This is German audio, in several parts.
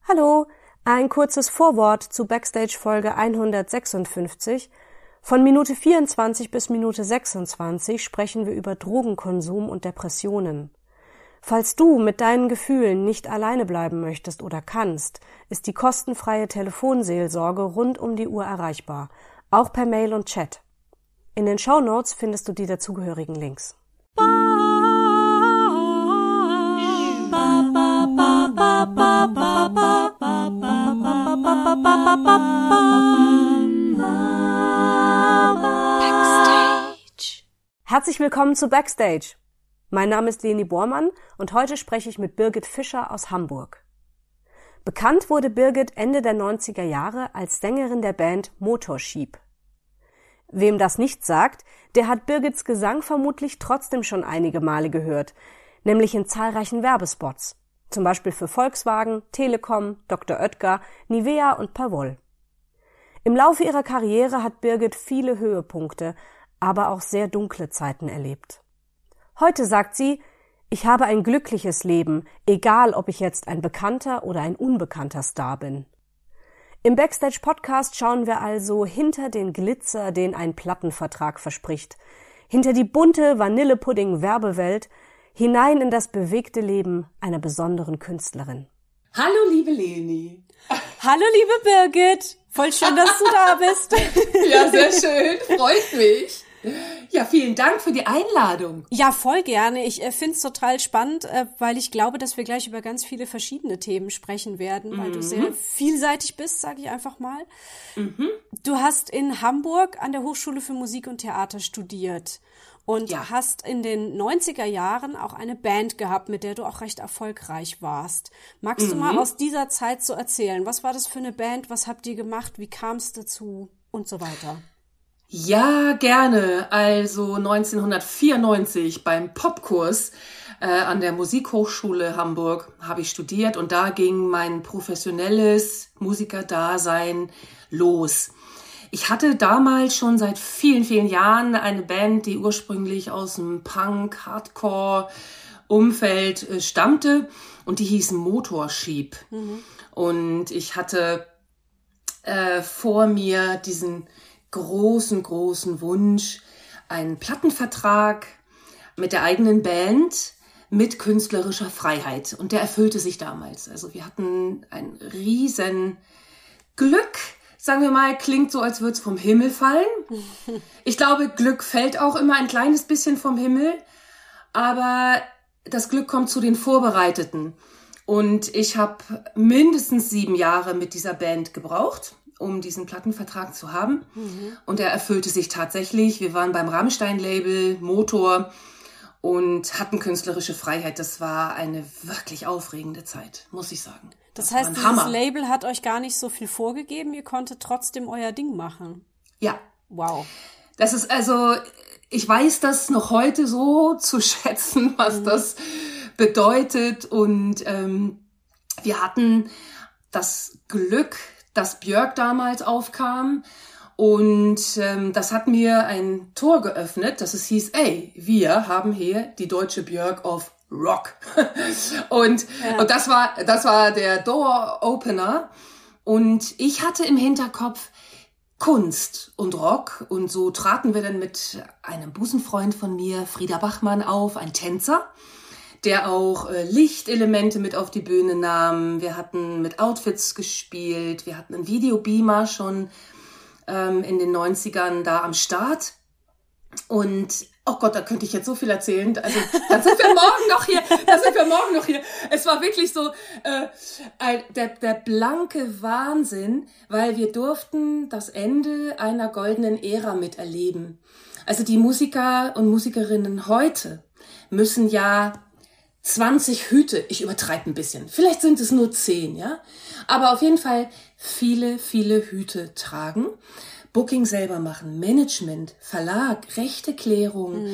Hallo, ein kurzes Vorwort zu Backstage Folge 156. Von Minute 24 bis Minute 26 sprechen wir über Drogenkonsum und Depressionen. Falls du mit deinen Gefühlen nicht alleine bleiben möchtest oder kannst, ist die kostenfreie Telefonseelsorge rund um die Uhr erreichbar, auch per Mail und Chat. In den Shownotes findest du die dazugehörigen Links. Backstage. Herzlich willkommen zu Backstage. Mein Name ist Leni Bormann und heute spreche ich mit Birgit Fischer aus Hamburg. Bekannt wurde Birgit Ende der 90er Jahre als Sängerin der Band Motorsheep. Wem das nicht sagt, der hat Birgits Gesang vermutlich trotzdem schon einige Male gehört, nämlich in zahlreichen Werbespots. Zum Beispiel für Volkswagen, Telekom, Dr. Oetker, Nivea und Pavol. Im Laufe ihrer Karriere hat Birgit viele Höhepunkte, aber auch sehr dunkle Zeiten erlebt. Heute sagt sie, ich habe ein glückliches Leben, egal ob ich jetzt ein bekannter oder ein unbekannter Star bin. Im Backstage-Podcast schauen wir also hinter den Glitzer, den ein Plattenvertrag verspricht, hinter die bunte Vanillepudding-Werbewelt, hinein in das bewegte Leben einer besonderen Künstlerin. Hallo, liebe Leni. Hallo, liebe Birgit. Voll schön, dass du da bist. Ja, sehr schön. Freut mich. Ja, vielen Dank für die Einladung. Ja, voll gerne. Ich finde es total spannend, weil ich glaube, dass wir gleich über ganz viele verschiedene Themen sprechen werden, weil du sehr vielseitig bist, sage ich einfach mal. Du hast in Hamburg an der Hochschule für Musik und Theater studiert. Und hast in den 90er Jahren auch eine Band gehabt, mit der du auch recht erfolgreich warst. Magst du mal aus dieser Zeit so erzählen? Was war das für eine Band? Was habt ihr gemacht? Wie kam es dazu? Und so weiter. Ja, gerne. Also 1994 beim Popkurs an der Musikhochschule Hamburg habe ich studiert und da ging mein professionelles Musikerdasein los. Ich hatte damals schon seit vielen, vielen Jahren eine Band, die ursprünglich aus dem Punk-Hardcore-Umfeld stammte und die hieß Motorsheep. Und ich hatte vor mir diesen großen Wunsch, einen Plattenvertrag mit der eigenen Band mit künstlerischer Freiheit. Und der erfüllte sich damals. Also wir hatten ein riesen Glück. Sagen wir mal, klingt so, als würde es vom Himmel fallen. Ich glaube, Glück fällt auch immer ein kleines bisschen vom Himmel. Aber das Glück kommt zu den Vorbereiteten. Und ich habe mindestens 7 Jahre mit dieser Band gebraucht, um diesen Plattenvertrag zu haben. Und er erfüllte sich tatsächlich. Wir waren beim Rammstein-Label Motor und hatten künstlerische Freiheit. Das war eine wirklich aufregende Zeit, muss ich sagen. Das heißt, dieses Label hat euch gar nicht so viel vorgegeben, ihr konntet trotzdem euer Ding machen. Ja. Wow. Das ist also, ich weiß das noch heute so zu schätzen, was das bedeutet. Und wir hatten das Glück, dass Björk damals aufkam. Und das hat mir ein Tor geöffnet, dass es hieß, ey, wir haben hier die deutsche Björk of Rock. Und das war der Door-Opener. Und ich hatte im Hinterkopf Kunst und Rock. Und so traten wir dann mit einem Busenfreund von mir, Frieder Bachmann, auf, ein Tänzer, der auch Lichtelemente mit auf die Bühne nahm. Wir hatten mit Outfits gespielt. Wir hatten einen Videobeamer schon in den 90ern da am Start. Und oh Gott, da könnte ich jetzt so viel erzählen. Also, dann sind wir morgen noch hier. Es war wirklich so der blanke Wahnsinn, weil wir durften das Ende einer goldenen Ära miterleben. Also die Musiker und Musikerinnen heute müssen ja 20 Hüte, ich übertreibe ein bisschen, vielleicht sind es nur 10, ja, aber auf jeden Fall viele, viele Hüte tragen. Booking selber machen, Management, Verlag, Rechteklärung,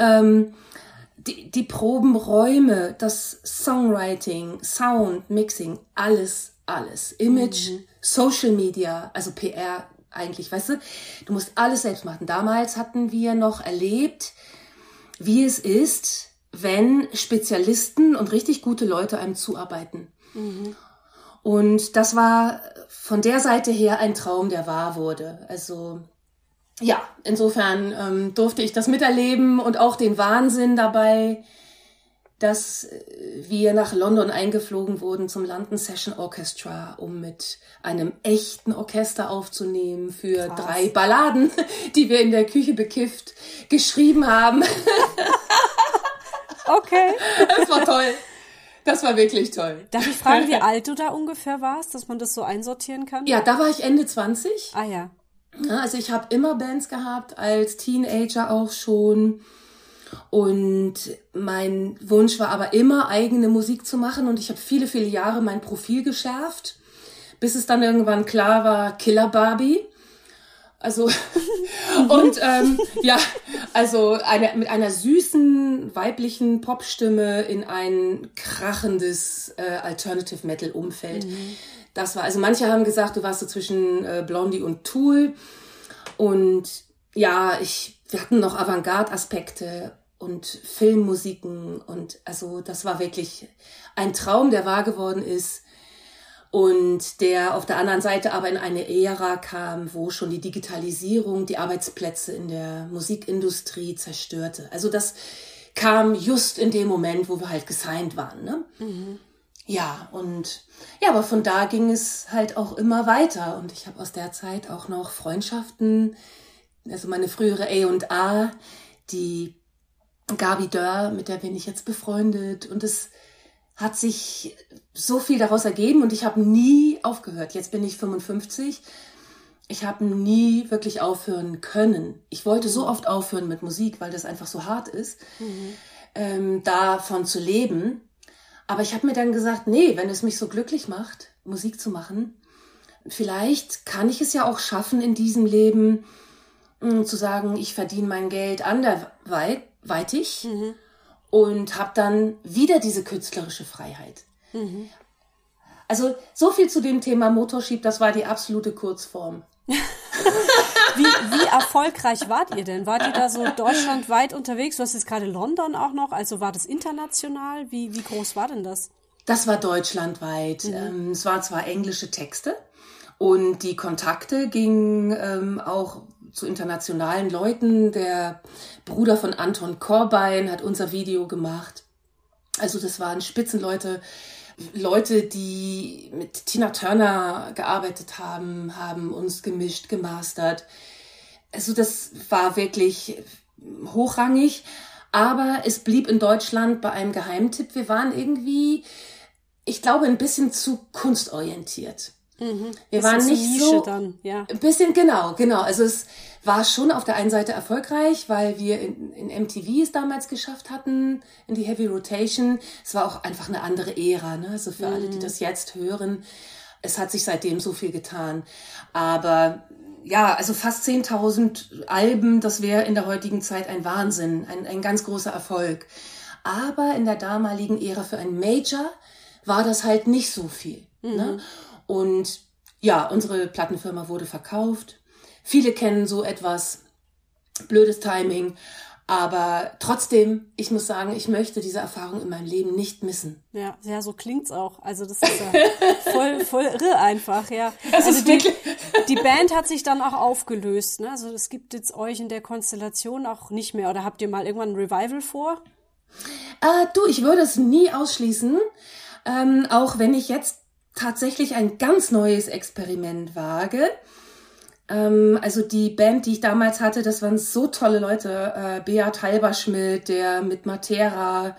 die Probenräume, das Songwriting, Sound, Mixing, alles. Image, Social Media, also PR eigentlich, weißt du, du musst alles selbst machen. Damals hatten wir noch erlebt, wie es ist, wenn Spezialisten und richtig gute Leute einem zuarbeiten. Und das war von der Seite her ein Traum, der wahr wurde. Also ja, insofern durfte ich das miterleben und auch den Wahnsinn dabei, dass wir nach London eingeflogen wurden zum London Session Orchestra, um mit einem echten Orchester aufzunehmen für Krass. 3 Balladen, die wir in der Küche bekifft geschrieben haben. Okay. Das war toll. Das war wirklich toll. Darf ich fragen, wie alt du da ungefähr warst, dass man das so einsortieren kann? Ja, da war ich Ende 20. Ah ja. Ja, also ich habe immer Bands gehabt, als Teenager auch schon. Und mein Wunsch war aber immer, eigene Musik zu machen. Und ich habe viele, viele Jahre mein Profil geschärft, bis es dann irgendwann klar war, Killer Barbie. Also, und ja, also mit einer süßen, weiblichen Popstimme in ein krachendes Alternative Metal Umfeld. Das war, also manche haben gesagt, du warst so zwischen Blondie und Tool. Und ja, wir hatten noch Avantgarde-Aspekte und Filmmusiken. Und also das war wirklich ein Traum, der wahr geworden ist. Und der auf der anderen Seite aber in eine Ära kam, wo schon die Digitalisierung die Arbeitsplätze in der Musikindustrie zerstörte. Also das kam just in dem Moment, wo wir halt gesigned waren, ne? Ja, und ja, aber von da ging es halt auch immer weiter. Und ich habe aus der Zeit auch noch Freundschaften, also meine frühere A&A, die Gabi Dörr, mit der bin ich jetzt befreundet. Und es hat sich so viel daraus ergeben und ich habe nie aufgehört. Jetzt bin ich 55. Ich habe nie wirklich aufhören können. Ich wollte so oft aufhören mit Musik, weil das einfach so hart ist, davon zu leben. Aber ich habe mir dann gesagt, nee, wenn es mich so glücklich macht, Musik zu machen, vielleicht kann ich es ja auch schaffen in diesem Leben, zu sagen, ich verdiene mein Geld anderweitig. Und habe dann wieder diese künstlerische Freiheit. Also so viel zu dem Thema Motorship, das war die absolute Kurzform. Wie erfolgreich wart ihr denn? Wart ihr da so deutschlandweit unterwegs? Du hast jetzt gerade London auch noch, also war das international? Wie groß war denn das? Das war deutschlandweit. Es waren zwar englische Texte und die Kontakte gingen auch zu internationalen Leuten. Der Bruder von Anton Corbijn hat unser Video gemacht. Also das waren Spitzenleute, Leute, die mit Tina Turner gearbeitet haben, haben uns gemischt, gemastert. Also das war wirklich hochrangig, aber es blieb in Deutschland bei einem Geheimtipp. Wir waren irgendwie, ich glaube, ein bisschen zu kunstorientiert. Wir waren nicht Nische so dann, ja. ein bisschen, genau. Also es war schon auf der einen Seite erfolgreich, weil wir in MTV es damals geschafft hatten, in die Heavy Rotation. Es war auch einfach eine andere Ära, ne? Also für alle, die das jetzt hören, es hat sich seitdem so viel getan. Aber ja, also fast 10.000 Alben, das wäre in der heutigen Zeit ein Wahnsinn, ein ganz großer Erfolg. Aber in der damaligen Ära für ein Major war das halt nicht so viel, ne? Und ja, unsere Plattenfirma wurde verkauft. Viele kennen so etwas, blödes Timing. Aber trotzdem, ich muss sagen, ich möchte diese Erfahrung in meinem Leben nicht missen. Ja, so klingt's auch. Also das ist ja voll irre einfach, ja. Das also ist wirklich die Band hat sich dann auch aufgelöst, ne? Also es gibt jetzt euch in der Konstellation auch nicht mehr. Oder habt ihr mal irgendwann ein Revival vor? Ich würde es nie ausschließen, auch wenn ich jetzt tatsächlich ein ganz neues Experiment wage. Also die Band, die ich damals hatte, das waren so tolle Leute. Beat Halberschmidt, der mit Materia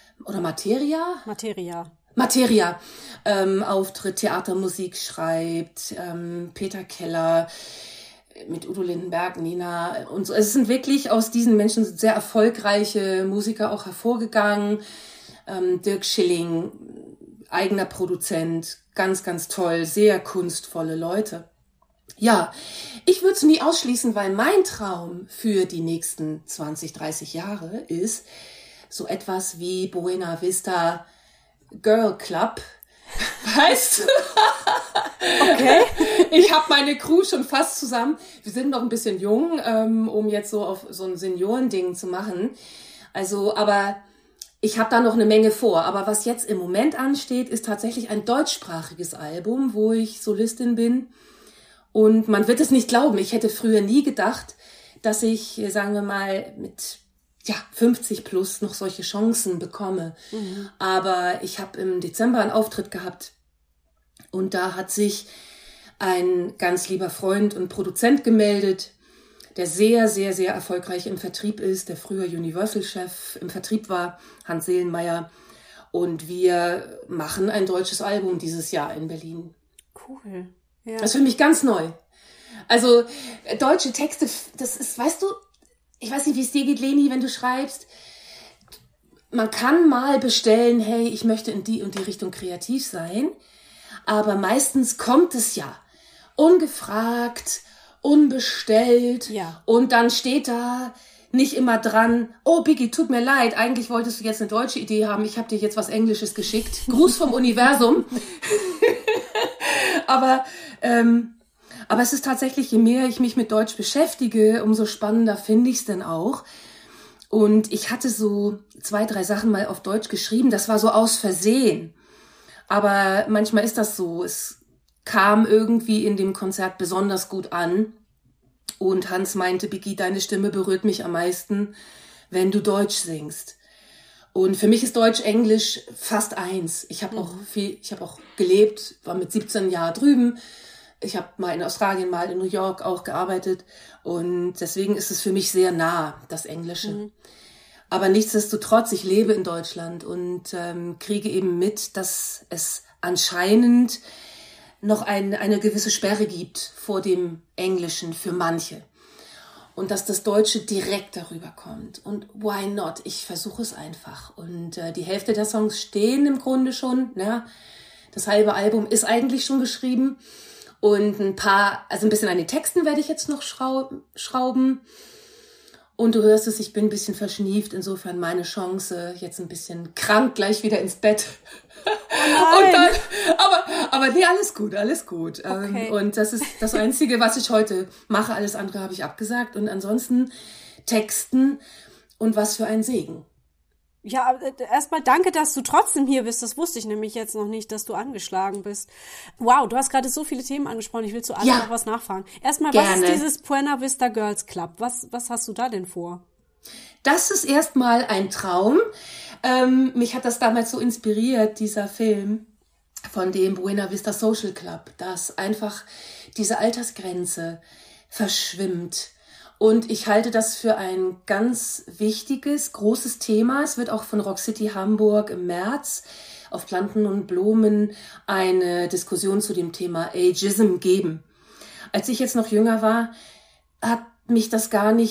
auftritt, Theatermusik schreibt, Peter Keller, mit Udo Lindenberg, Nina und so. Es sind wirklich aus diesen Menschen sehr erfolgreiche Musiker auch hervorgegangen. Dirk Schilling, eigener Produzent, ganz, ganz toll, sehr kunstvolle Leute. Ja, ich würde es nie ausschließen, weil mein Traum für die nächsten 20, 30 Jahre ist so etwas wie Buena Vista Girl Club. Weißt du? Okay. Ich habe meine Crew schon fast zusammen. Wir sind noch ein bisschen jung, um jetzt so auf so ein Seniorending zu machen. Also, aber ich habe da noch eine Menge vor. Aber was jetzt im Moment ansteht, ist tatsächlich ein deutschsprachiges Album, wo ich Solistin bin. Und man wird es nicht glauben, ich hätte früher nie gedacht, dass ich, sagen wir mal, mit 50 plus noch solche Chancen bekomme. Mhm. Aber ich habe im Dezember einen Auftritt gehabt und da hat sich ein ganz lieber Freund und Produzent gemeldet, der sehr, sehr, sehr erfolgreich im Vertrieb ist, der früher Universal-Chef im Vertrieb war, Hans Seelenmeier. Und wir machen ein deutsches Album dieses Jahr in Berlin. Cool. Ja. Das ist für mich ganz neu. Also deutsche Texte, das ist, weißt du, ich weiß nicht, wie es dir geht, Leni, wenn du schreibst. Man kann mal bestellen, hey, ich möchte in die und die Richtung kreativ sein. Aber meistens kommt es ja ungefragt, unbestellt. Ja. Und dann steht da nicht immer dran, oh Biggie, tut mir leid, eigentlich wolltest du jetzt eine deutsche Idee haben, ich habe dir jetzt was Englisches geschickt. Gruß vom Universum. Aber es ist tatsächlich, je mehr ich mich mit Deutsch beschäftige, umso spannender finde ich es denn auch. Und ich hatte so 2, 3 Sachen mal auf Deutsch geschrieben, das war so aus Versehen. Aber manchmal ist das so, es kam irgendwie in dem Konzert besonders gut an. Und Hans meinte, Biggie, deine Stimme berührt mich am meisten, wenn du Deutsch singst. Und für mich ist Deutsch-Englisch fast eins. Ich habe auch gelebt, war mit 17 Jahren drüben. Ich habe mal in Australien, mal in New York auch gearbeitet. Und deswegen ist es für mich sehr nah, das Englische. Mhm. Aber nichtsdestotrotz, ich lebe in Deutschland und kriege eben mit, dass es anscheinend noch eine gewisse Sperre gibt vor dem Englischen für manche. Und dass das Deutsche direkt darüber kommt. Und why not? Ich versuche es einfach. Und die Hälfte der Songs stehen im Grunde schon. Ja? Das halbe Album ist eigentlich schon geschrieben. Und ein bisschen an den Texten werde ich jetzt noch schrauben. Und du hörst es, ich bin ein bisschen verschnieft. Insofern meine Chance, jetzt ein bisschen krank, gleich wieder ins Bett. Oh und dann, aber nee, alles gut. Okay. Und das ist das Einzige, was ich heute mache. Alles andere habe ich abgesagt. Und ansonsten Texten und was für ein Segen. Ja, erstmal danke, dass du trotzdem hier bist. Das wusste ich nämlich jetzt noch nicht, dass du angeschlagen bist. Wow, du hast gerade so viele Themen angesprochen. Ich will zu allem noch was nachfragen. Erstmal, was ist dieses Buena Vista Girls Club? Was hast du da denn vor? Das ist erstmal ein Traum. Mich hat das damals so inspiriert, dieser Film von dem Buena Vista Social Club, dass einfach diese Altersgrenze verschwimmt. Und ich halte das für ein ganz wichtiges, großes Thema. Es wird auch von Rock City Hamburg im März auf Planten und Blumen eine Diskussion zu dem Thema Ageism geben. Als ich jetzt noch jünger war, hat mich das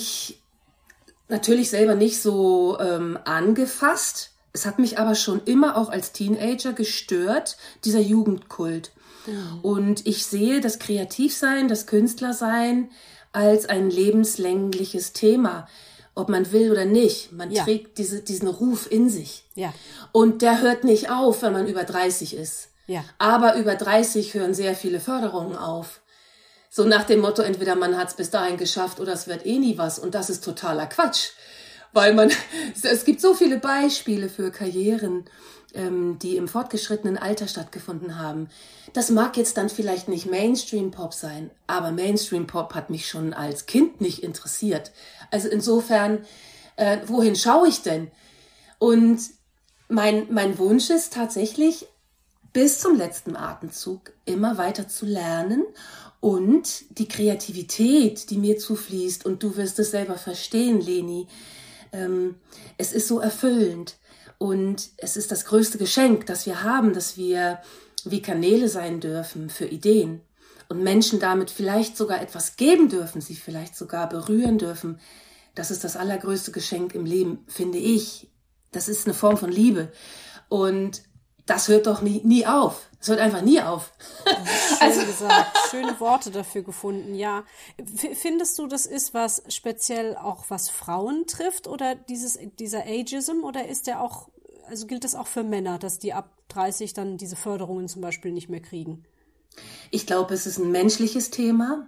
natürlich selber nicht so angefasst. Es hat mich aber schon immer auch als Teenager gestört, dieser Jugendkult. Mhm. Und ich sehe das Kreativsein, das Künstlersein als ein lebenslängliches Thema, ob man will oder nicht. Man trägt diesen Ruf in sich. Ja. Und der hört nicht auf, wenn man über 30 ist. Ja. Aber über 30 hören sehr viele Förderungen auf. So nach dem Motto, entweder man hat es bis dahin geschafft oder es wird eh nie was. Und das ist totaler Quatsch. Weil es gibt so viele Beispiele für Karrieren, die im fortgeschrittenen Alter stattgefunden haben. Das mag jetzt dann vielleicht nicht Mainstream-Pop sein, aber Mainstream-Pop hat mich schon als Kind nicht interessiert. Also insofern, wohin schaue ich denn? Und mein Wunsch ist tatsächlich, bis zum letzten Atemzug immer weiter zu lernen und die Kreativität, die mir zufließt, und du wirst es selber verstehen, Leni, es ist so erfüllend. Und es ist das größte Geschenk, das wir haben, dass wir wie Kanäle sein dürfen für Ideen und Menschen damit vielleicht sogar etwas geben dürfen, sie vielleicht sogar berühren dürfen. Das ist das allergrößte Geschenk im Leben, finde ich. Das ist eine Form von Liebe. Und das hört doch nie auf. Es hört einfach nie auf. Schön gesagt. Schöne Worte dafür gefunden, ja. Findest du, das ist was speziell auch, was Frauen trifft, oder dieser Ageism, oder ist der auch, also gilt das auch für Männer, dass die ab 30 dann diese Förderungen zum Beispiel nicht mehr kriegen? Ich glaube, es ist ein menschliches Thema.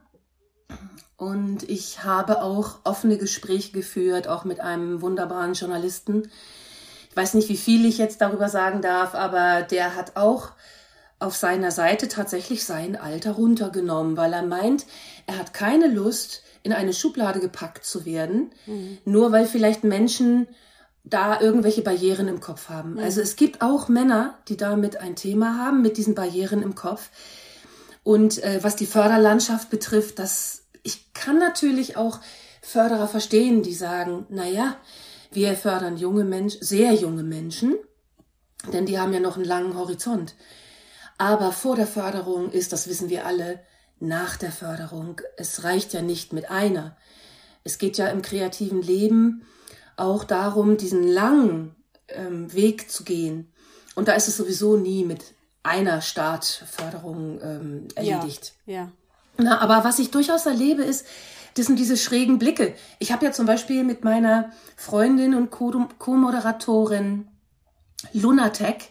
Und ich habe auch offene Gespräche geführt, auch mit einem wunderbaren Journalisten, Ich weiß nicht, wie viel ich jetzt darüber sagen darf, aber der hat auch auf seiner Seite tatsächlich sein Alter runtergenommen, weil er meint, er hat keine Lust, in eine Schublade gepackt zu werden, nur weil vielleicht Menschen da irgendwelche Barrieren im Kopf haben. Also es gibt auch Männer, die damit ein Thema haben, mit diesen Barrieren im Kopf. Und was die Förderlandschaft betrifft, ich kann natürlich auch Förderer verstehen, die sagen, naja, wir fördern sehr junge Menschen, denn die haben ja noch einen langen Horizont. Aber vor der Förderung ist, das wissen wir alle, nach der Förderung, es reicht ja nicht mit einer. Es geht ja im kreativen Leben auch darum, diesen langen Weg zu gehen. Und da ist es sowieso nie mit einer Startförderung erledigt. Ja. Na, aber was ich durchaus erlebe, ist, das sind diese schrägen Blicke. Ich habe ja zum Beispiel mit meiner Freundin und Co-Moderatorin Lunatek,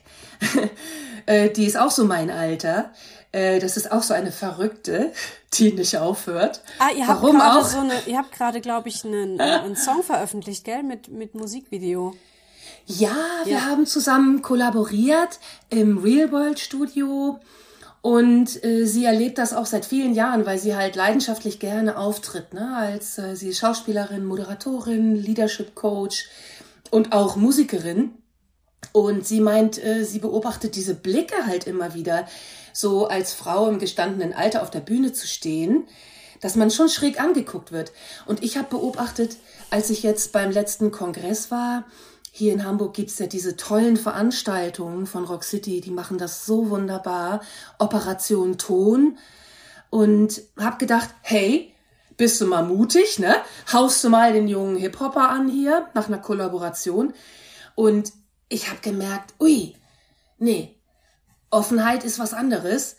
die ist auch so mein Alter. Das ist auch so eine Verrückte, die nicht aufhört. Ihr habt gerade, glaube ich, einen Song veröffentlicht, gell? Mit Musikvideo. Ja, wir haben zusammen kollaboriert im Real World Studio. Und sie erlebt das auch seit vielen Jahren, weil sie halt leidenschaftlich gerne auftritt, ne? Als sie ist Schauspielerin, Moderatorin, Leadership Coach und auch Musikerin. Und sie meint, sie beobachtet diese Blicke halt immer wieder, so als Frau im gestandenen Alter auf der Bühne zu stehen, dass man schon schräg angeguckt wird. Und ich habe beobachtet, als ich jetzt beim letzten Kongress war, hier in Hamburg gibt's ja diese tollen Veranstaltungen von Rock City, die machen das so wunderbar, Operation Ton. Und habe gedacht, hey, bist du mal mutig, ne? Haust du mal den jungen Hip-Hopper an hier, nach einer Kollaboration. Und ich habe gemerkt, nee, Offenheit ist was anderes.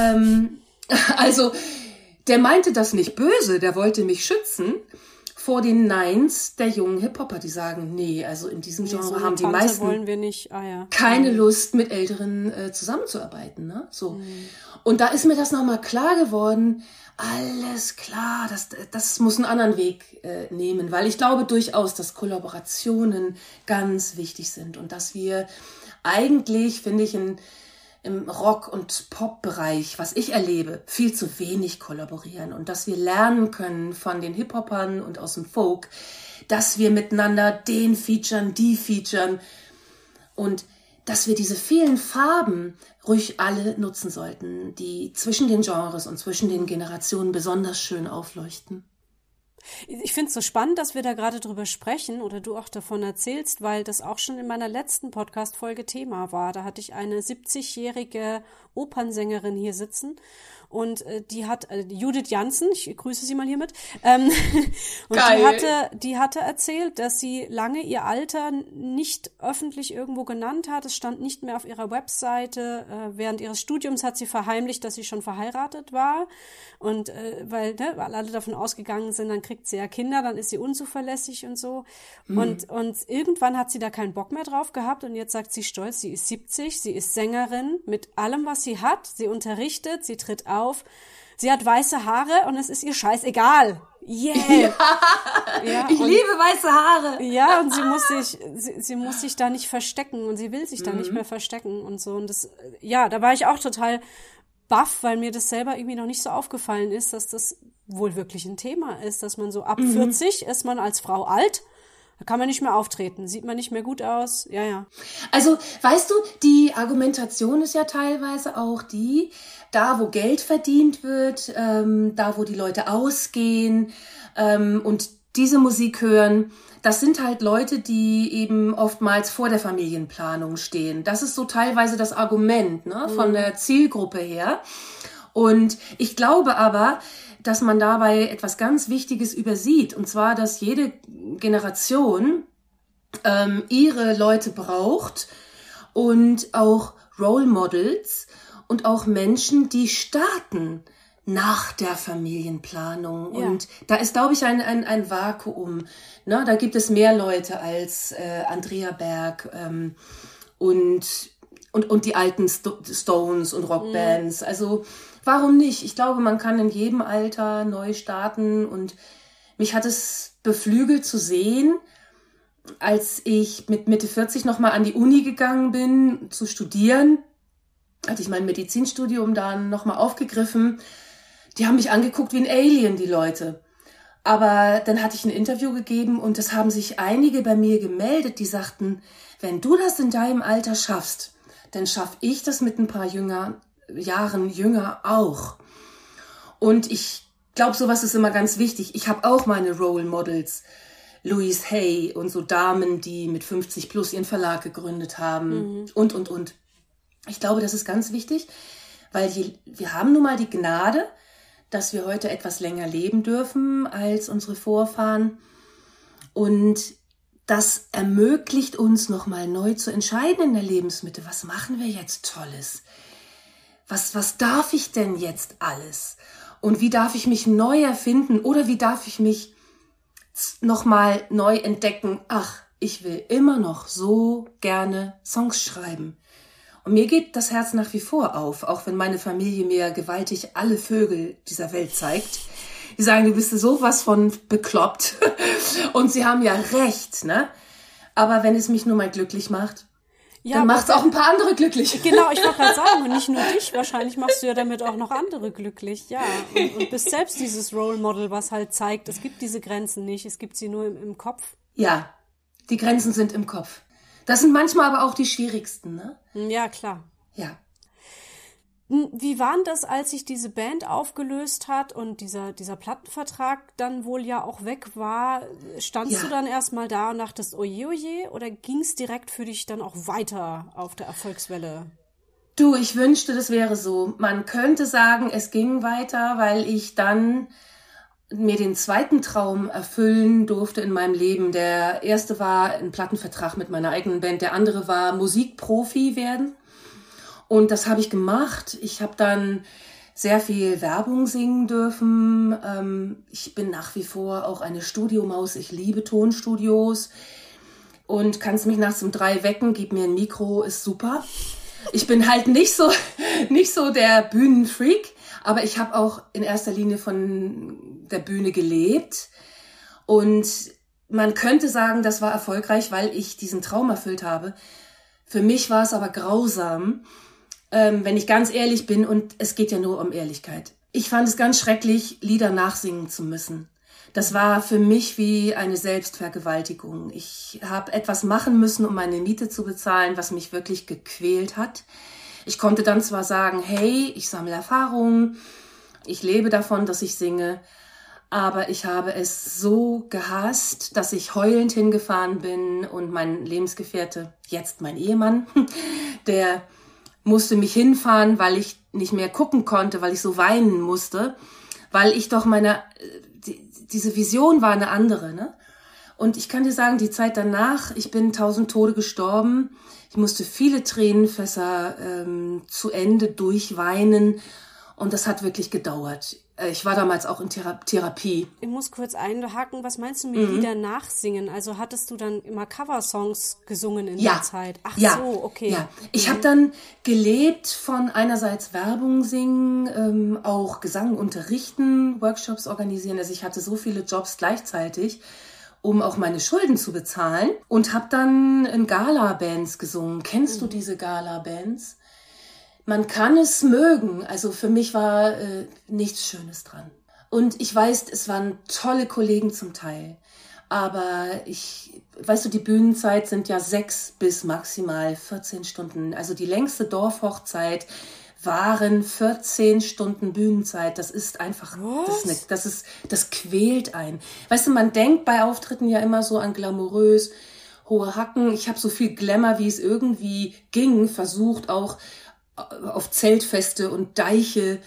Also, der meinte das nicht böse, der wollte mich schützen vor den Neins der jungen Hip-Hopper, die sagen, nee, also in diesem Genre so haben die Tante meisten wollen wir nicht. keine Lust, mit Älteren zusammenzuarbeiten. Ne? So. Und da ist mir das nochmal klar geworden, alles klar, das muss einen anderen Weg nehmen, weil ich glaube durchaus, dass Kollaborationen ganz wichtig sind und dass wir eigentlich, finde ich, im Rock- und Pop-Bereich, was ich erlebe, viel zu wenig kollaborieren und dass wir lernen können von den Hip-Hopern und aus dem Folk, dass wir miteinander den featuren, die featuren und dass wir diese vielen Farben ruhig alle nutzen sollten, die zwischen den Genres und zwischen den Generationen besonders schön aufleuchten. Ich finde es so spannend, dass wir da gerade drüber sprechen oder du auch davon erzählst, weil das auch schon in meiner letzten Podcast-Folge Thema war. Da hatte ich eine 70-jährige Opernsängerin hier sitzen und die hat Judith Jansen, ich grüße sie mal hiermit, und Geil. die hatte erzählt, dass sie lange ihr Alter nicht öffentlich irgendwo genannt hat. Es stand nicht mehr auf ihrer Webseite. Während ihres Studiums hat sie verheimlicht, dass sie schon verheiratet war und weil alle davon ausgegangen sind, dann kriegt sie ja Kinder, dann ist sie unzuverlässig und so. Und irgendwann hat sie da keinen Bock mehr drauf gehabt und jetzt sagt sie stolz, sie ist 70, sie ist Sängerin mit allem, was sie hat. Sie unterrichtet, sie tritt auf, sie hat weiße Haare und es ist ihr scheißegal. Yeah! Ja, ich liebe weiße Haare. Ja, und sie muss sich da nicht verstecken und sie will sich da nicht mehr verstecken und so. Und das, ja, da war ich auch total baff, weil mir das selber irgendwie noch nicht so aufgefallen ist, dass das wohl wirklich ein Thema ist, dass man so ab 40 ist man als Frau alt, da kann man nicht mehr auftreten, sieht man nicht mehr gut aus, ja. Also, weißt du, die Argumentation ist ja teilweise auch die, da wo Geld verdient wird, da wo die Leute ausgehen und diese Musik hören, das sind halt Leute, die eben oftmals vor der Familienplanung stehen. Das ist so teilweise das Argument, ne, von der Zielgruppe her. Und ich glaube aber, dass man dabei etwas ganz Wichtiges übersieht. Und zwar, dass jede Generation ihre Leute braucht und auch Role Models und auch Menschen, die starten nach der Familienplanung. Ja. Und da ist, glaube ich, ein Vakuum. Ne? Da gibt es mehr Leute als Andrea Berg und die alten Stones und Rockbands. Also warum nicht? Ich glaube, man kann in jedem Alter neu starten und mich hat es beflügelt zu sehen, als ich mit Mitte 40 nochmal an die Uni gegangen bin, zu studieren, hatte ich mein Medizinstudium dann nochmal aufgegriffen. Die haben mich angeguckt wie ein Alien, die Leute. Aber dann hatte ich ein Interview gegeben und es haben sich einige bei mir gemeldet, die sagten, wenn du das in deinem Alter schaffst, dann schaffe ich das mit ein paar Jahren jünger auch. Und ich glaube, sowas ist immer ganz wichtig. Ich habe auch meine Role Models, Louise Hay und so Damen, die mit 50 plus ihren Verlag gegründet haben und. Ich glaube, das ist ganz wichtig, weil wir haben nun mal die Gnade, dass wir heute etwas länger leben dürfen als unsere Vorfahren. Und das ermöglicht uns nochmal neu zu entscheiden in der Lebensmitte. Was machen wir jetzt Tolles? Was darf ich denn jetzt alles? Und wie darf ich mich neu erfinden? Oder wie darf ich mich nochmal neu entdecken? Ach, ich will immer noch so gerne Songs schreiben. Und mir geht das Herz nach wie vor auf, auch wenn meine Familie mir gewaltig alle Vögel dieser Welt zeigt. Die sagen, du bist sowas von bekloppt. Und sie haben ja recht, ne? Aber wenn es mich nur mal glücklich macht, dann macht es auch ein paar andere glücklich. Genau, ich wollte gerade sagen, und nicht nur dich, wahrscheinlich machst du ja damit auch noch andere glücklich, ja. Und bist selbst dieses Role Model, was halt zeigt, es gibt diese Grenzen nicht, es gibt sie nur im Kopf. Ja, die Grenzen sind im Kopf. Das sind manchmal aber auch die schwierigsten, ne? Ja, klar. Ja. Wie war denn das, als sich diese Band aufgelöst hat und dieser Plattenvertrag dann wohl ja auch weg war? Standst du dann erstmal da und dachtest, oje, oje, oder ging es direkt für dich dann auch weiter auf der Erfolgswelle? Du, ich wünschte, das wäre so. Man könnte sagen, es ging weiter, weil ich dann mir den zweiten Traum erfüllen durfte in meinem Leben. Der erste war ein Plattenvertrag mit meiner eigenen Band, der andere war Musikprofi werden. Und das habe ich gemacht. Ich habe dann sehr viel Werbung singen dürfen. Ich bin nach wie vor auch eine Studiomaus. Ich liebe Tonstudios. Und kannst mich nachts um 3 wecken, gib mir ein Mikro, ist super. Ich bin halt nicht so der Bühnenfreak, aber ich habe auch in erster Linie von der Bühne gelebt. Und man könnte sagen, das war erfolgreich, weil ich diesen Traum erfüllt habe. Für mich war es aber grausam, wenn ich ganz ehrlich bin, und es geht ja nur um Ehrlichkeit. Ich fand es ganz schrecklich, Lieder nachsingen zu müssen. Das war für mich wie eine Selbstvergewaltigung. Ich habe etwas machen müssen, um meine Miete zu bezahlen, was mich wirklich gequält hat. Ich konnte dann zwar sagen, hey, ich sammle Erfahrungen, ich lebe davon, dass ich singe, aber ich habe es so gehasst, dass ich heulend hingefahren bin und mein Lebensgefährte, jetzt mein Ehemann, der musste mich hinfahren, weil ich nicht mehr gucken konnte, weil ich so weinen musste, weil ich doch diese Vision war eine andere, ne? Und ich kann dir sagen, die Zeit danach, ich bin 1000 Tode gestorben, ich musste viele Tränenfässer zu Ende durchweinen und das hat wirklich gedauert. Ich war damals auch in Therapie. Ich muss kurz einhaken, was meinst du mit Lieder nachsingen? Also hattest du dann immer Coversongs gesungen in der Zeit? Ach so, okay. Ja, ich habe dann gelebt von einerseits Werbung singen, auch Gesang unterrichten, Workshops organisieren. Also ich hatte so viele Jobs gleichzeitig, um auch meine Schulden zu bezahlen, und habe dann in Gala-Bands gesungen. Kennst du diese Gala-Bands? Man kann es mögen, also für mich war nichts Schönes dran. Und ich weiß, es waren tolle Kollegen zum Teil, aber weißt du, die Bühnenzeit sind ja 6 bis maximal 14 Stunden. Also die längste Dorfhochzeit waren 14 Stunden Bühnenzeit. Das ist einfach, das quält einen. Weißt du, man denkt bei Auftritten ja immer so an glamourös, hohe Hacken. Ich habe so viel Glamour, wie es irgendwie ging, versucht, auch auf Zeltfeste und Deiche.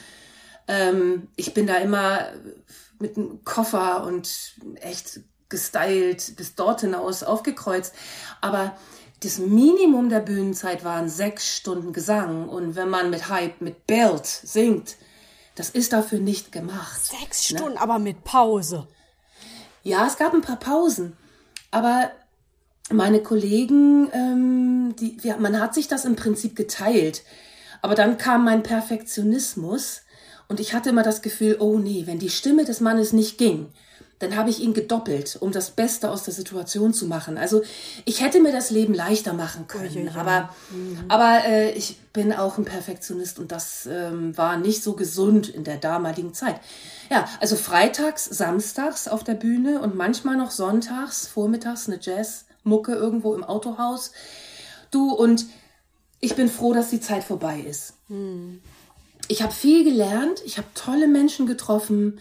Ich bin da immer mit einem Koffer und echt gestylt bis dort hinaus aufgekreuzt. Aber das Minimum der Bühnenzeit waren 6 Stunden Gesang. Und wenn man mit Belt singt, das ist dafür nicht gemacht. 6 Stunden, aber mit Pause. Ja, es gab ein paar Pausen. Aber meine Kollegen, man hat sich das im Prinzip geteilt. Aber dann kam mein Perfektionismus und ich hatte immer das Gefühl, oh nee, wenn die Stimme des Mannes nicht ging, dann habe ich ihn gedoppelt, um das Beste aus der Situation zu machen. Also ich hätte mir das Leben leichter machen können, aber ich bin auch ein Perfektionist und das war nicht so gesund in der damaligen Zeit. Ja, also freitags, samstags auf der Bühne und manchmal noch sonntags, vormittags eine Jazzmucke irgendwo im Autohaus. Und ich bin froh, dass die Zeit vorbei ist. Ich habe viel gelernt, ich habe tolle Menschen getroffen,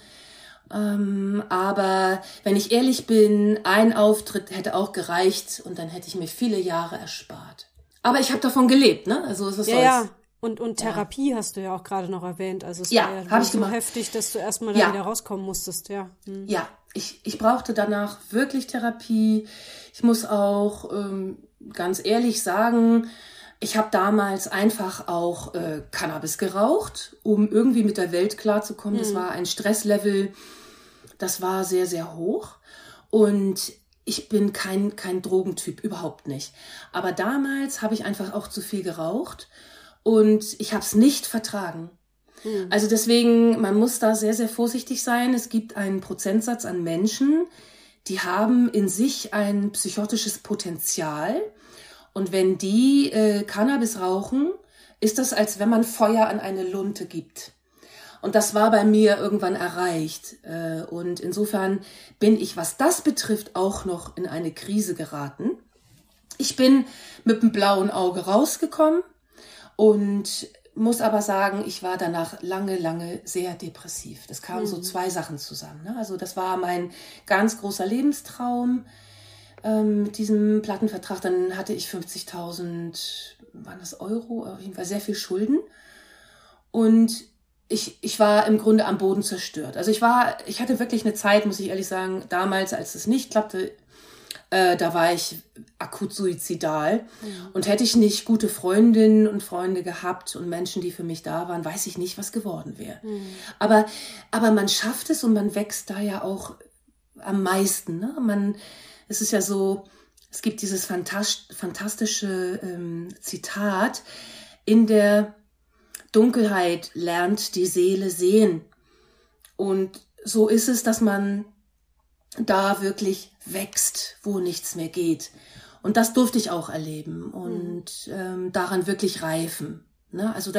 aber wenn ich ehrlich bin, ein Auftritt hätte auch gereicht und dann hätte ich mir viele Jahre erspart. Aber ich habe davon gelebt, ne? Also es ist ja. Und Therapie hast du ja auch gerade noch erwähnt. Also es war ja so heftig, dass du erstmal da wieder rauskommen musstest, ja. Ja, ich brauchte danach wirklich Therapie. Ich muss auch ganz ehrlich sagen, ich habe damals einfach auch Cannabis geraucht, um irgendwie mit der Welt klarzukommen. Das war ein Stresslevel, das war sehr, sehr hoch. Und ich bin kein Drogentyp, überhaupt nicht. Aber damals habe ich einfach auch zu viel geraucht und ich habe es nicht vertragen. Also deswegen, man muss da sehr, sehr vorsichtig sein. Es gibt einen Prozentsatz an Menschen, die haben in sich ein psychotisches Potenzial. Und wenn die Cannabis rauchen, ist das, als wenn man Feuer an eine Lunte gibt. Und das war bei mir irgendwann erreicht. Und insofern bin ich, was das betrifft, auch noch in eine Krise geraten. Ich bin mit dem blauen Auge rausgekommen und muss aber sagen, ich war danach lange sehr depressiv. Das kamen so zwei Sachen zusammen. Ne? Also das war mein ganz großer Lebenstraum. Mit diesem Plattenvertrag, dann hatte ich 50.000, waren das Euro, auf jeden Fall sehr viel Schulden. Und ich war im Grunde am Boden zerstört. Also ich hatte wirklich eine Zeit, muss ich ehrlich sagen, damals, als es nicht klappte, da war ich akut suizidal. Und hätte ich nicht gute Freundinnen und Freunde gehabt und Menschen, die für mich da waren, weiß ich nicht, was geworden wäre. Aber man schafft es und man wächst da ja auch am meisten. Ne? Es ist ja so, es gibt dieses fantastische Zitat, in der Dunkelheit lernt die Seele sehen. Und so ist es, dass man da wirklich wächst, wo nichts mehr geht. Und das durfte ich auch erleben und daran wirklich reifen. Ne? Also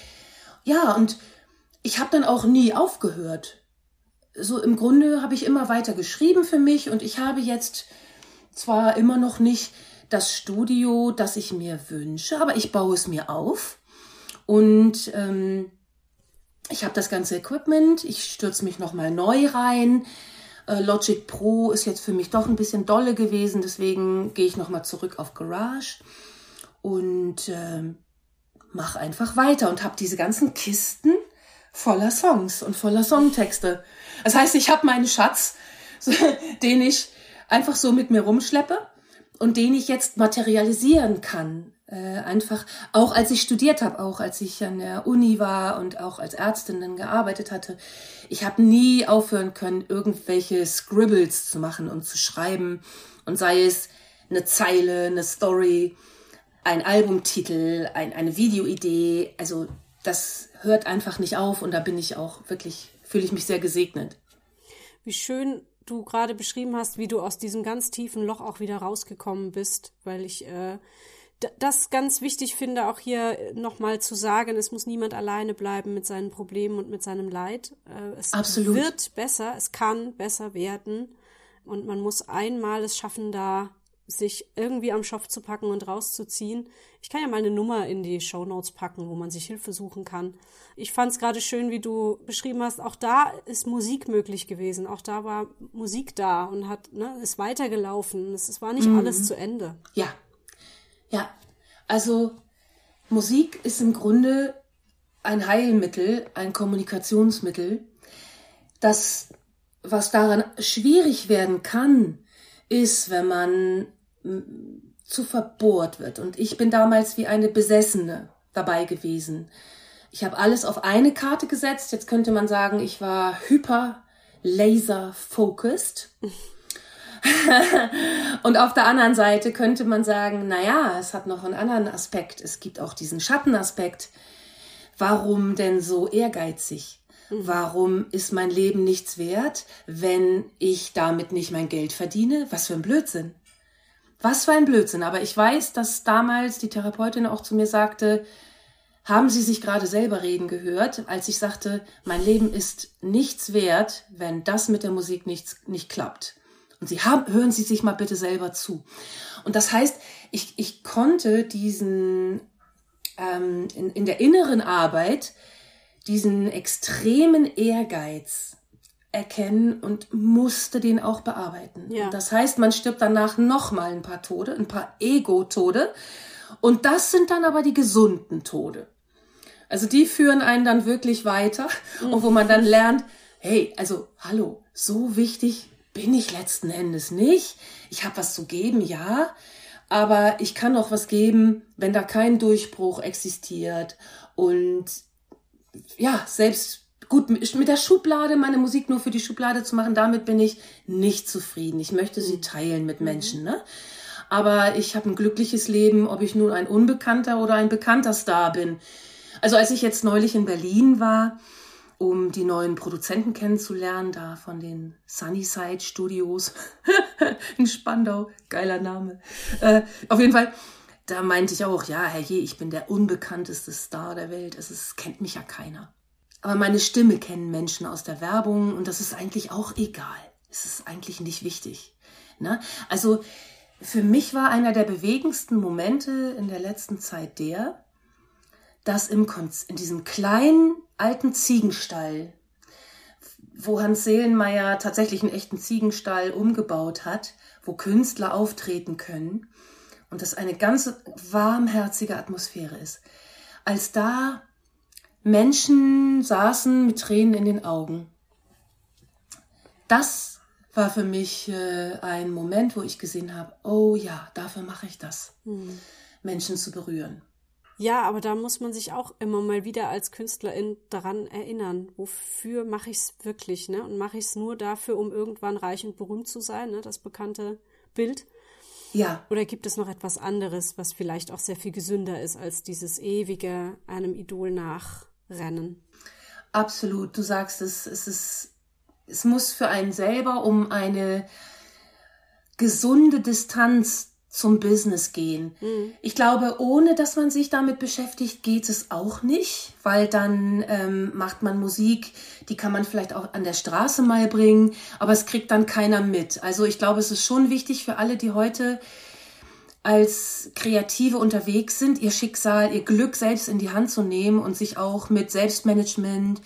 und ich habe dann auch nie aufgehört. So im Grunde habe ich immer weiter geschrieben für mich und ich habe jetzt zwar immer noch nicht das Studio, das ich mir wünsche, aber ich baue es mir auf und ich habe das ganze Equipment, ich stürze mich nochmal neu rein. Logic Pro ist jetzt für mich doch ein bisschen dolle gewesen, deswegen gehe ich nochmal zurück auf Garage und mache einfach weiter und habe diese ganzen Kisten voller Songs und voller Songtexte. Das heißt, ich habe meinen Schatz, den ich einfach so mit mir rumschleppe und den ich jetzt materialisieren kann. Einfach, auch als ich studiert habe, auch als ich an der Uni war und auch als Ärztin dann gearbeitet hatte. Ich habe nie aufhören können, irgendwelche Scribbles zu machen und zu schreiben. Und sei es eine Zeile, eine Story, ein Albumtitel, eine Videoidee. Also das hört einfach nicht auf und da bin ich auch wirklich, fühle ich mich sehr gesegnet. Wie schön du gerade beschrieben hast, wie du aus diesem ganz tiefen Loch auch wieder rausgekommen bist, weil ich das ganz wichtig finde, auch hier nochmal zu sagen, es muss niemand alleine bleiben mit seinen Problemen und mit seinem Leid. Es Absolut. Wird besser, es kann besser werden und man muss einmal es schaffen, da sich irgendwie am Schopf zu packen und rauszuziehen. Ich kann ja mal eine Nummer in die Shownotes packen, wo man sich Hilfe suchen kann. Ich fand es gerade schön, wie du beschrieben hast, auch da ist Musik möglich gewesen. Auch da war Musik da und ist weitergelaufen. Es war nicht alles zu Ende. Ja, also Musik ist im Grunde ein Heilmittel, ein Kommunikationsmittel. Was daran schwierig werden kann, ist, wenn man zu verbohrt wird. Und ich bin damals wie eine Besessene dabei gewesen. Ich habe alles auf eine Karte gesetzt. Jetzt könnte man sagen, ich war laser-focused. Und auf der anderen Seite könnte man sagen, naja, es hat noch einen anderen Aspekt. Es gibt auch diesen Schattenaspekt. Warum denn so ehrgeizig? Warum ist mein Leben nichts wert, wenn ich damit nicht mein Geld verdiene? Was für ein Blödsinn. Was für ein Blödsinn. Aber ich weiß, dass damals die Therapeutin auch zu mir sagte, haben Sie sich gerade selber reden gehört, als ich sagte, mein Leben ist nichts wert, wenn das mit der Musik nicht klappt. Und hören Sie sich mal bitte selber zu. Und das heißt, ich konnte diesen, in der inneren Arbeit, diesen extremen Ehrgeiz erkennen und musste den auch bearbeiten. Ja. Und das heißt, man stirbt danach nochmal ein paar Ego-Tode. Und das sind dann aber die gesunden Tode. Also die führen einen dann wirklich weiter und wo man dann lernt, hey, also hallo, so wichtig bin ich letzten Endes nicht. Ich habe was zu geben, ja, aber ich kann auch was geben, wenn da kein Durchbruch existiert. Und ja, selbst gut, mit der Schublade, meine Musik nur für die Schublade zu machen, damit bin ich nicht zufrieden. Ich möchte sie teilen mit Menschen, ne? Aber ich habe ein glückliches Leben, ob ich nun ein unbekannter oder ein bekannter Star bin. Also als ich jetzt neulich in Berlin war, um die neuen Produzenten kennenzulernen, da von den Sunnyside Studios in Spandau, geiler Name. Auf jeden Fall, da meinte ich auch, ja, herrje, ich bin der unbekannteste Star der Welt. Es kennt mich ja keiner. Aber meine Stimme kennen Menschen aus der Werbung und das ist eigentlich auch egal. Es ist eigentlich nicht wichtig. Ne? Also für mich war einer der bewegendsten Momente in der letzten Zeit der, dass in diesem kleinen alten Ziegenstall, wo Hans Seelenmeier tatsächlich einen echten Ziegenstall umgebaut hat, wo Künstler auftreten können und das eine ganz warmherzige Atmosphäre ist. Als da Menschen saßen mit Tränen in den Augen. Das war für mich ein Moment, wo ich gesehen habe, oh ja, dafür mache ich das, Menschen zu berühren. Ja, aber da muss man sich auch immer mal wieder als Künstlerin daran erinnern, wofür mache ich es wirklich, ne? Und mache ich es nur dafür, um irgendwann reich und berühmt zu sein, ne? Das bekannte Bild. Ja. Oder gibt es noch etwas anderes, was vielleicht auch sehr viel gesünder ist als dieses ewige einem Idol nachrennen? Absolut, du sagst es, es muss für einen selber um eine gesunde Distanz zum Business gehen. Ich glaube, ohne dass man sich damit beschäftigt, geht es auch nicht, weil dann macht man Musik, die kann man vielleicht auch an der Straße mal bringen, aber es kriegt dann keiner mit. Also ich glaube, es ist schon wichtig für alle, die heute als Kreative unterwegs sind, ihr Schicksal, ihr Glück selbst in die Hand zu nehmen und sich auch mit Selbstmanagement,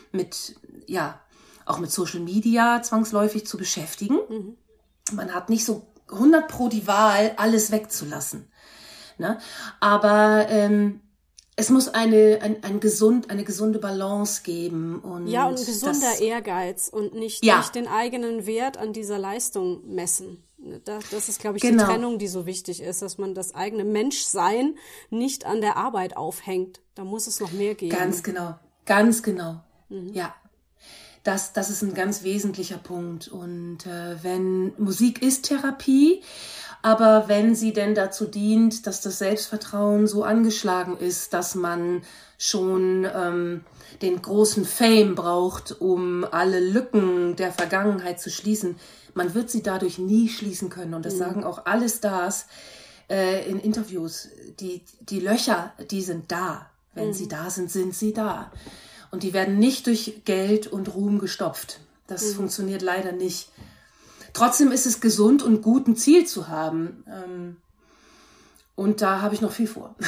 auch mit Social Media zwangsläufig zu beschäftigen. Man hat nicht so 100% die Wahl, alles wegzulassen. Ne? Aber es muss eine gesunde Balance geben. Und ja, und ein gesunder Ehrgeiz und nicht den eigenen Wert an dieser Leistung messen. Das ist, glaube ich, die Trennung, die so wichtig ist, dass man das eigene Menschsein nicht an der Arbeit aufhängt. Da muss es noch mehr geben. Ganz genau. Ja. Das ist ein ganz wesentlicher Punkt. Und wenn Musik ist Therapie, aber wenn sie denn dazu dient, dass das Selbstvertrauen so angeschlagen ist, dass man schon den großen Fame braucht, um alle Lücken der Vergangenheit zu schließen, man wird sie dadurch nie schließen können. Und das sagen auch alle Stars in Interviews. Die Löcher, die sind da. Wenn sie da sind, sind sie da. Und die werden nicht durch Geld und Ruhm gestopft. Das funktioniert leider nicht. Trotzdem ist es gesund und gut, ein Ziel zu haben. Und da habe ich noch viel vor.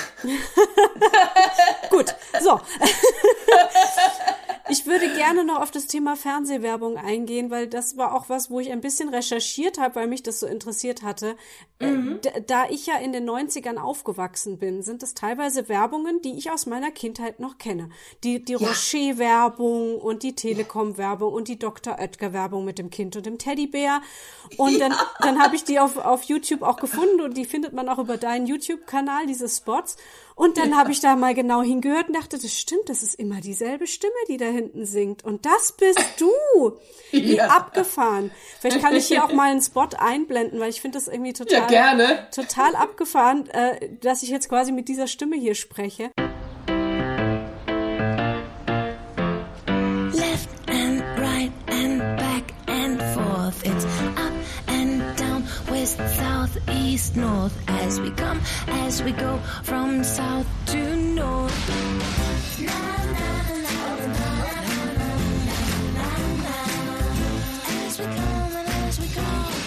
Gut, so. Ich würde gerne noch auf das Thema Fernsehwerbung eingehen, weil das war auch was, wo ich ein bisschen recherchiert habe, weil mich das so interessiert hatte. Da ich ja in den 90ern aufgewachsen bin, sind das teilweise Werbungen, die ich aus meiner Kindheit noch kenne. Die Rocher-Werbung und die Telekom-Werbung und die Dr. Oetker-Werbung mit dem Kind und dem Teddybär. Und dann habe ich die auf YouTube auch gefunden und die findet man auch über deinen YouTube-Kanal, diese Spots. Und dann habe ich da mal genau hingehört und dachte, das stimmt, das ist immer dieselbe Stimme, die da hinten singt. Und das bist du. Wie abgefahren. Vielleicht kann ich hier auch mal einen Spot einblenden, weil ich finde das irgendwie total abgefahren, dass ich jetzt quasi mit dieser Stimme hier spreche. Let east, north, as we come, as we go, from south to north. As we come and as we go.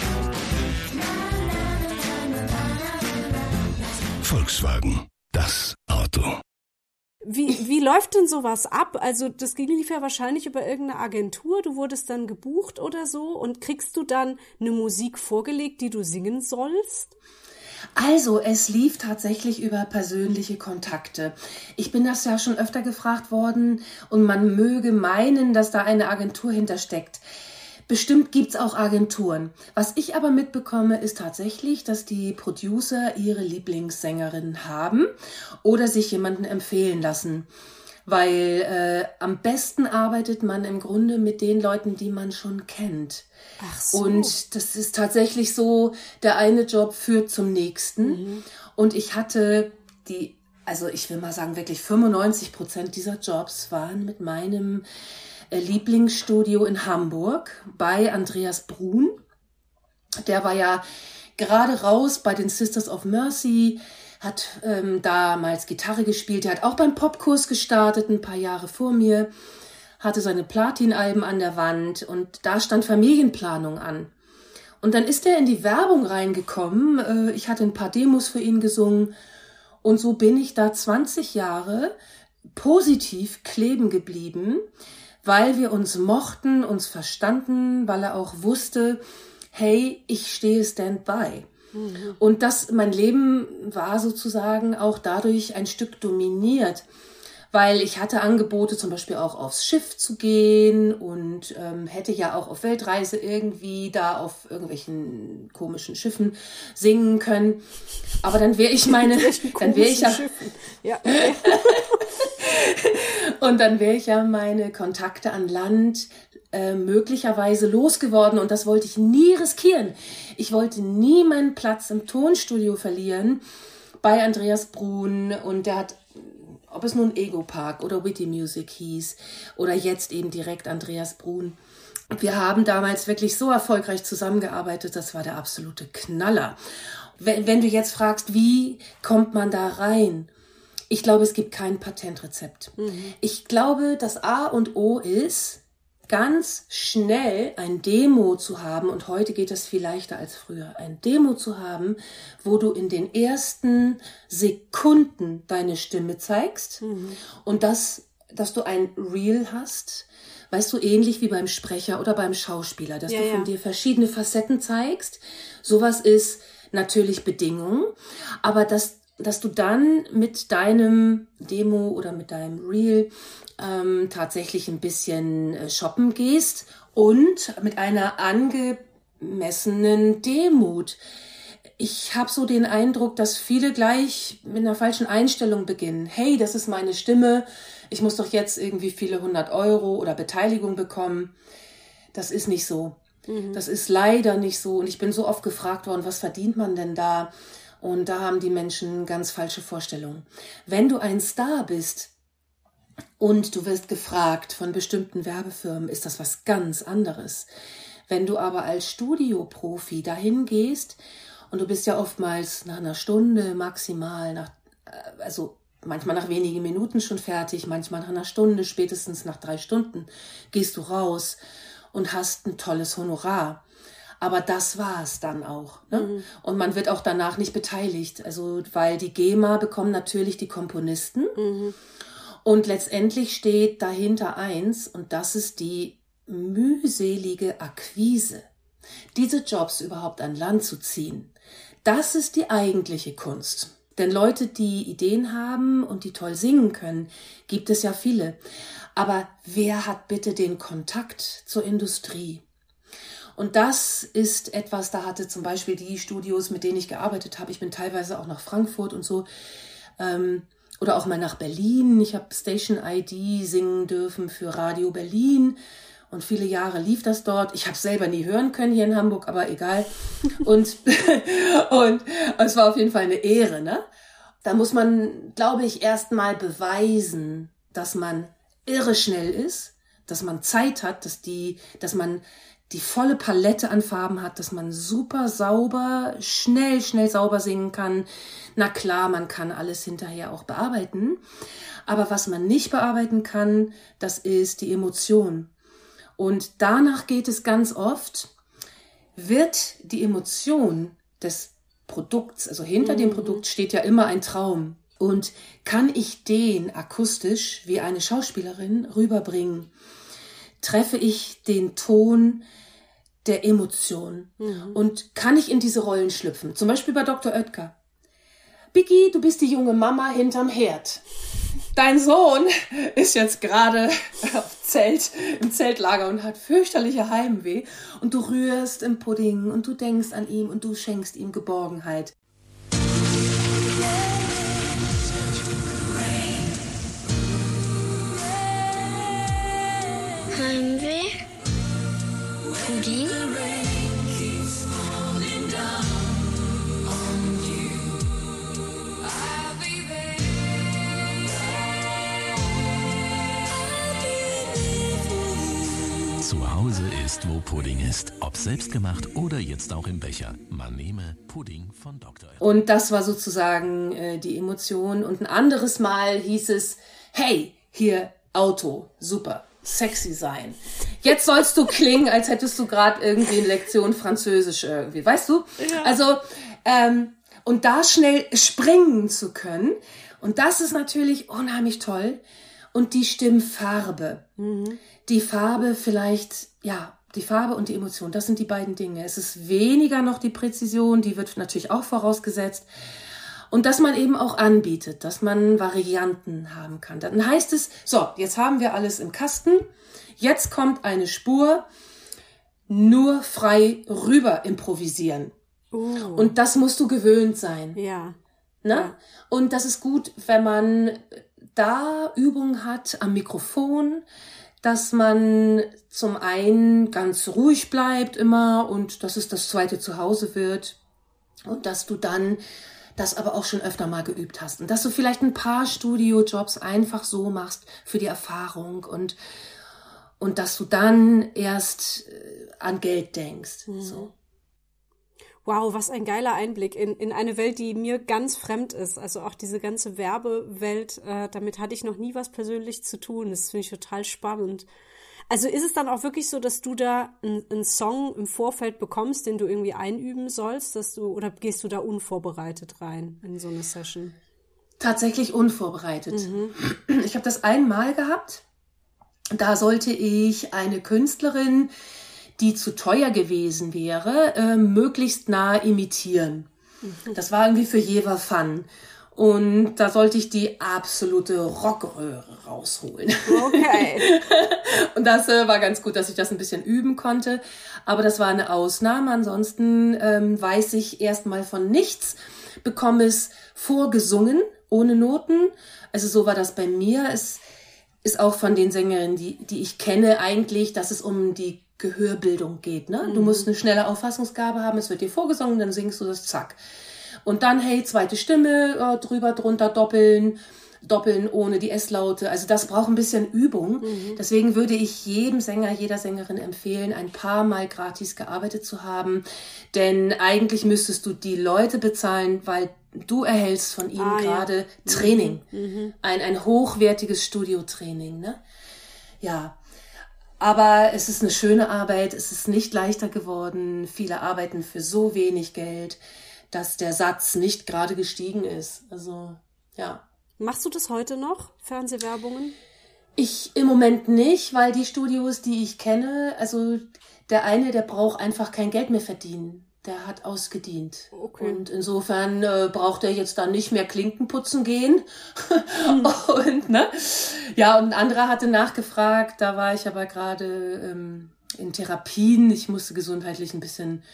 Volkswagen, das Auto. Wie läuft denn sowas ab? Also das lief ja wahrscheinlich über irgendeine Agentur, du wurdest dann gebucht oder so und kriegst du dann eine Musik vorgelegt, die du singen sollst? Also, es lief tatsächlich über persönliche Kontakte. Ich bin das ja schon öfter gefragt worden und man möge meinen, dass da eine Agentur hintersteckt. Bestimmt gibt's auch Agenturen. Was ich aber mitbekomme, ist tatsächlich, dass die Producer ihre Lieblingssängerin haben oder sich jemanden empfehlen lassen. Weil am besten arbeitet man im Grunde mit den Leuten, die man schon kennt. Ach so. Und das ist tatsächlich so, der eine Job führt zum nächsten. Mhm. Und ich hatte ich will mal sagen, wirklich 95% dieser Jobs waren mit meinem Lieblingsstudio in Hamburg bei Andreas Brun. Der war ja gerade raus bei den Sisters of Mercy, hat damals Gitarre gespielt. Er hat auch beim Popkurs gestartet, ein paar Jahre vor mir, hatte seine Platinalben an der Wand und da stand Familienplanung an. Und dann ist er in die Werbung reingekommen. Ich hatte ein paar Demos für ihn gesungen und so bin ich da 20 Jahre positiv kleben geblieben, weil wir uns mochten, uns verstanden, weil er auch wusste, hey, ich stehe Standby. Mhm. Und mein Leben war sozusagen auch dadurch ein Stück dominiert, weil ich hatte Angebote, zum Beispiel auch aufs Schiff zu gehen und hätte ja auch auf Weltreise irgendwie da auf irgendwelchen komischen Schiffen singen können. Aber dann wäre ich und dann wäre ich ja meine Kontakte an Land möglicherweise losgeworden und das wollte ich nie riskieren. Ich wollte nie meinen Platz im Tonstudio verlieren bei Andreas Brun und der hat, ob es nun Ego Park oder Witty Music hieß oder jetzt eben direkt Andreas Brun. Wir haben damals wirklich so erfolgreich zusammengearbeitet, das war der absolute Knaller. Wenn du jetzt fragst, wie kommt man da rein? Ich glaube, es gibt kein Patentrezept. Mhm. Ich glaube, das A und O ist, ganz schnell ein Demo zu haben, und heute geht es viel leichter als früher, ein Demo zu haben, wo du in den ersten Sekunden deine Stimme zeigst und dass du ein Reel hast, weißt du, ähnlich wie beim Sprecher oder beim Schauspieler, dass du von dir verschiedene Facetten zeigst. Sowas ist natürlich Bedingung, aber dass du dann mit deinem Demo oder mit deinem Reel tatsächlich ein bisschen shoppen gehst und mit einer angemessenen Demut. Ich habe so den Eindruck, dass viele gleich mit einer falschen Einstellung beginnen. Hey, das ist meine Stimme, ich muss doch jetzt irgendwie viele 100 Euro oder Beteiligung bekommen. Das ist nicht so. Das ist leider nicht so. Und ich bin so oft gefragt worden, was verdient man denn da? Und da haben die Menschen ganz falsche Vorstellungen. Wenn du ein Star bist und du wirst gefragt von bestimmten Werbefirmen, ist das was ganz anderes. Wenn du aber als Studioprofi dahin gehst und du bist ja oftmals nach einer Stunde maximal, manchmal nach wenigen Minuten schon fertig, manchmal nach einer Stunde, spätestens nach 3 Stunden gehst du raus und hast ein tolles Honorar. Aber das war's dann auch. Ne? Und man wird auch danach nicht beteiligt. Also, weil die GEMA bekommen natürlich die Komponisten. Und letztendlich steht dahinter eins, und das ist die mühselige Akquise. Diese Jobs überhaupt an Land zu ziehen, das ist die eigentliche Kunst. Denn Leute, die Ideen haben und die toll singen können, gibt es ja viele. Aber wer hat bitte den Kontakt zur Industrie? Und das ist etwas, da hatte zum Beispiel die Studios, mit denen ich gearbeitet habe, ich bin teilweise auch nach Frankfurt und so, oder auch mal nach Berlin. Ich habe Station ID singen dürfen für Radio Berlin und viele Jahre lief das dort. Ich habe es selber nie hören können hier in Hamburg, aber egal. Und es war auf jeden Fall eine Ehre, ne? Da muss man, glaube ich, erst mal beweisen, dass man irre schnell ist, man Zeit hat, dass man die volle Palette an Farben hat, dass man super sauber, schnell sauber singen kann. Na klar, man kann alles hinterher auch bearbeiten. Aber was man nicht bearbeiten kann, das ist die Emotion. Und danach geht es ganz oft, wird die Emotion des Produkts, also hinter dem Produkt steht ja immer ein Traum. Und kann ich den akustisch wie eine Schauspielerin rüberbringen? Treffe ich den Ton der Emotion? Und kann ich in diese Rollen schlüpfen? Zum Beispiel bei Dr. Oetker. Biggie, du bist die junge Mama hinterm Herd. Dein Sohn ist jetzt gerade im Zeltlager und hat fürchterliche Heimweh. Und du rührst im Pudding und du denkst an ihn und du schenkst ihm Geborgenheit. Heimweh? Pudding? Zu Hause ist, wo Pudding ist. Ob selbstgemacht oder jetzt auch im Becher. Man nehme Pudding von Dr. Und das war sozusagen die Emotion. Und ein anderes Mal hieß es, hey, hier Auto, super, sexy sein. Jetzt sollst du klingen, als hättest du gerade irgendwie eine Lektion Französisch irgendwie, weißt du? Ja. Also, und da schnell springen zu können. Und das ist natürlich unheimlich toll. Und die Stimmfarbe. Die Farbe vielleicht, ja, die Farbe und die Emotion, das sind die beiden Dinge. Es ist weniger noch die Präzision, die wird natürlich auch vorausgesetzt. Und dass man eben auch anbietet, dass man Varianten haben kann. Dann heißt es, so, jetzt haben wir alles im Kasten, jetzt kommt eine Spur, nur frei rüber improvisieren. Und das musst du gewöhnt sein. Ja. Ne? Ja. Und das ist gut, wenn man da Übung hat am Mikrofon, dass man zum einen ganz ruhig bleibt immer und dass es das zweite Zuhause wird und dass du dann das aber auch schon öfter mal geübt hast und dass du vielleicht ein paar Studiojobs einfach so machst für die Erfahrung und dass du dann erst an Geld denkst. So. Wow, was ein geiler Einblick in eine Welt, die mir ganz fremd ist. Also auch diese ganze Werbewelt, damit hatte ich noch nie was persönlich zu tun. Das finde ich total spannend. Also ist es dann auch wirklich so, dass du da einen Song im Vorfeld bekommst, den du irgendwie einüben sollst, oder gehst du da unvorbereitet rein in so eine Session? Tatsächlich unvorbereitet. Ich habe das einmal gehabt. Da sollte ich eine Künstlerin, die zu teuer gewesen wäre, möglichst nah imitieren. Das war irgendwie für Jever Fun. Und da sollte ich die absolute Rockröhre rausholen. Okay. Und das war ganz gut, dass ich das ein bisschen üben konnte. Aber das war eine Ausnahme. Ansonsten weiß ich erstmal von nichts, bekomme es vorgesungen, ohne Noten. Also so war das bei mir. Es ist auch von den Sängerinnen, die ich kenne, eigentlich, dass es um die Gehörbildung geht. Ne? Du musst eine schnelle Auffassungsgabe haben, es wird dir vorgesungen, dann singst du das, zack. Und dann, hey, zweite Stimme, drüber, drunter, doppeln ohne die S-Laute. Also das braucht ein bisschen Übung. Deswegen würde ich jedem Sänger, jeder Sängerin empfehlen, ein paar Mal gratis gearbeitet zu haben. Denn eigentlich müsstest du die Leute bezahlen, weil du erhältst von ihnen gerade Training. Ein hochwertiges Studiotraining. Ne? Ja. Aber es ist eine schöne Arbeit, es ist nicht leichter geworden. Viele arbeiten für so wenig Geld, dass der Satz nicht gerade gestiegen ist. Also, ja. Machst du das heute noch, Fernsehwerbungen? Ich im Moment nicht, weil die Studios, die ich kenne, also der eine, der braucht einfach kein Geld mehr verdienen. Der hat ausgedient. Okay. Und insofern braucht er jetzt dann nicht mehr Klinken putzen gehen. Und, ne? Ja, und ein anderer hatte nachgefragt, da war ich aber gerade in Therapien. Ich musste gesundheitlich ein bisschen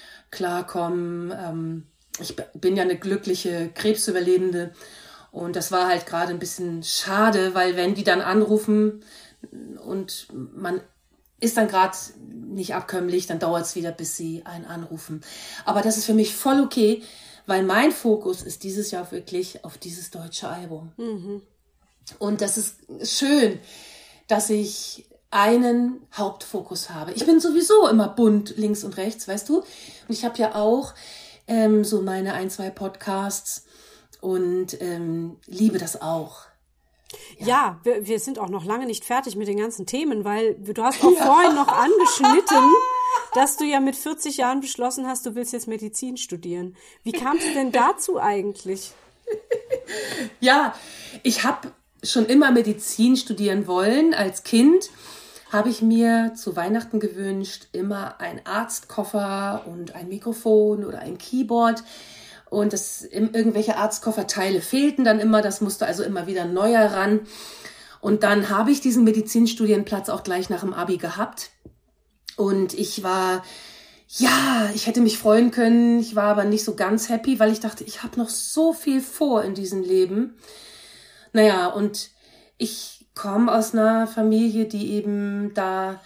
klarkommen. Ich bin ja eine glückliche Krebsüberlebende. Und das war halt gerade ein bisschen schade, weil wenn die dann anrufen und man ist dann gerade nicht abkömmlich, dann dauert es wieder, bis sie einen anrufen. Aber das ist für mich voll okay, weil mein Fokus ist dieses Jahr wirklich auf dieses deutsche Album. Und das ist schön, dass ich einen Hauptfokus habe. Ich bin sowieso immer bunt links und rechts, weißt du? Und ich habe ja auch so meine 1-2 Podcasts und liebe das auch. Ja, wir sind auch noch lange nicht fertig mit den ganzen Themen, weil du hast auch vorhin noch angeschnitten, dass du ja mit 40 Jahren beschlossen hast, du willst jetzt Medizin studieren. Wie kam es denn dazu eigentlich? Ja, ich habe schon immer Medizin studieren wollen. Als Kind habe ich mir zu Weihnachten gewünscht, immer einen Arztkoffer und ein Mikrofon oder ein Keyboard. Und irgendwelche Arztkofferteile fehlten dann immer. Das musste also immer wieder ein neuer ran. Und dann habe ich diesen Medizinstudienplatz auch gleich nach dem Abi gehabt. Und ich hätte mich freuen können. Ich war aber nicht so ganz happy, weil ich dachte, ich habe noch so viel vor in diesem Leben. Naja, und ich komme aus einer Familie, die eben da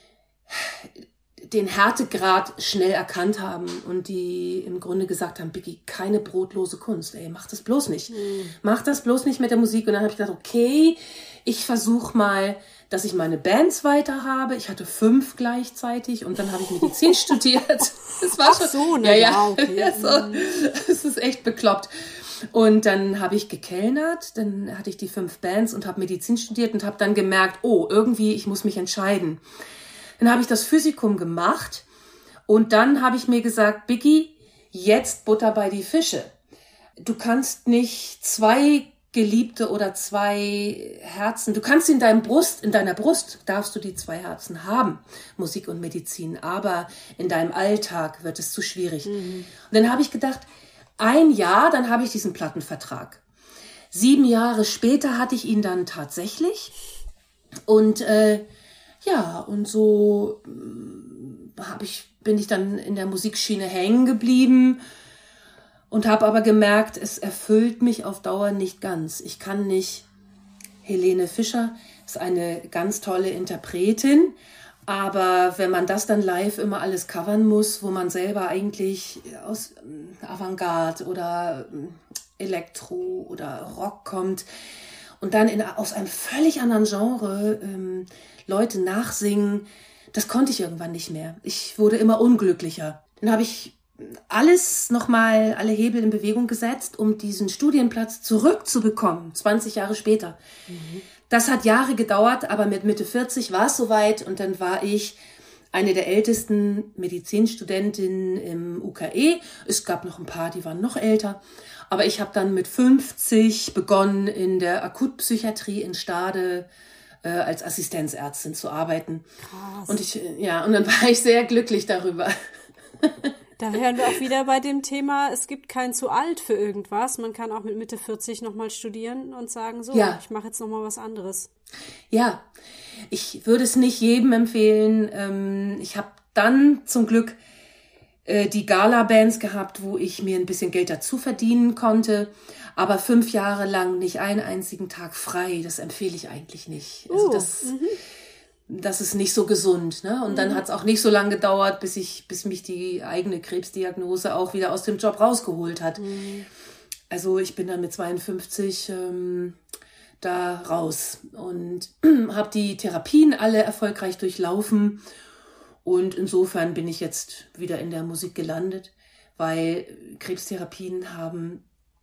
den Härtegrad schnell erkannt haben und die im Grunde gesagt haben, Biggie, keine brotlose Kunst, mach das bloß nicht. Mach das bloß nicht mit der Musik. Und dann habe ich gedacht, okay, ich versuche mal, dass ich meine Bands weiter habe. Ich hatte 5 gleichzeitig und dann habe ich Medizin studiert. Das war schon so, ne? Ja. Okay. Das ist echt bekloppt. Und dann habe ich gekellnert, dann hatte ich die 5 Bands und habe Medizin studiert und habe dann gemerkt, irgendwie, ich muss mich entscheiden. Dann habe ich das Physikum gemacht und dann habe ich mir gesagt, Biggie, jetzt Butter bei die Fische. Du kannst nicht 2 Geliebte oder 2 Herzen, du kannst in deiner Brust darfst du die 2 Herzen haben, Musik und Medizin, aber in deinem Alltag wird es zu schwierig. Und dann habe ich gedacht, 1 Jahr, dann habe ich diesen Plattenvertrag. 7 Jahre später hatte ich ihn dann tatsächlich und und so bin ich dann in der Musikschiene hängen geblieben und habe aber gemerkt, es erfüllt mich auf Dauer nicht ganz. Ich kann nicht. Helene Fischer ist eine ganz tolle Interpretin, aber wenn man das dann live immer alles covern muss, wo man selber eigentlich aus Avantgarde oder Elektro oder Rock kommt und dann aus einem völlig anderen Genre Leute nachsingen, das konnte ich irgendwann nicht mehr. Ich wurde immer unglücklicher. Dann habe ich alle Hebel in Bewegung gesetzt, um diesen Studienplatz zurückzubekommen, 20 Jahre später. Das hat Jahre gedauert, aber mit Mitte 40 war es soweit und dann war ich eine der ältesten Medizinstudentinnen im UKE. Es gab noch ein paar, die waren noch älter. Aber ich habe dann mit 50 begonnen, in der Akutpsychiatrie in Stade als Assistenzärztin zu arbeiten. Krass. Und dann war ich sehr glücklich darüber. Da wären wir auch wieder bei dem Thema, es gibt kein zu alt für irgendwas. Man kann auch mit Mitte 40 nochmal studieren und sagen, ich mache jetzt nochmal was anderes. Ja, ich würde es nicht jedem empfehlen. Ich habe dann zum Glück die Gala-Bands gehabt, wo ich mir ein bisschen Geld dazu verdienen konnte. Aber 5 Jahre lang nicht einen einzigen Tag frei, das empfehle ich eigentlich nicht. Also das ist nicht so gesund, ne? Und dann hat es auch nicht so lange gedauert, bis mich die eigene Krebsdiagnose auch wieder aus dem Job rausgeholt hat. Also ich bin dann mit 52 da raus und habe die Therapien alle erfolgreich durchlaufen. Und insofern bin ich jetzt wieder in der Musik gelandet, weil Krebstherapien haben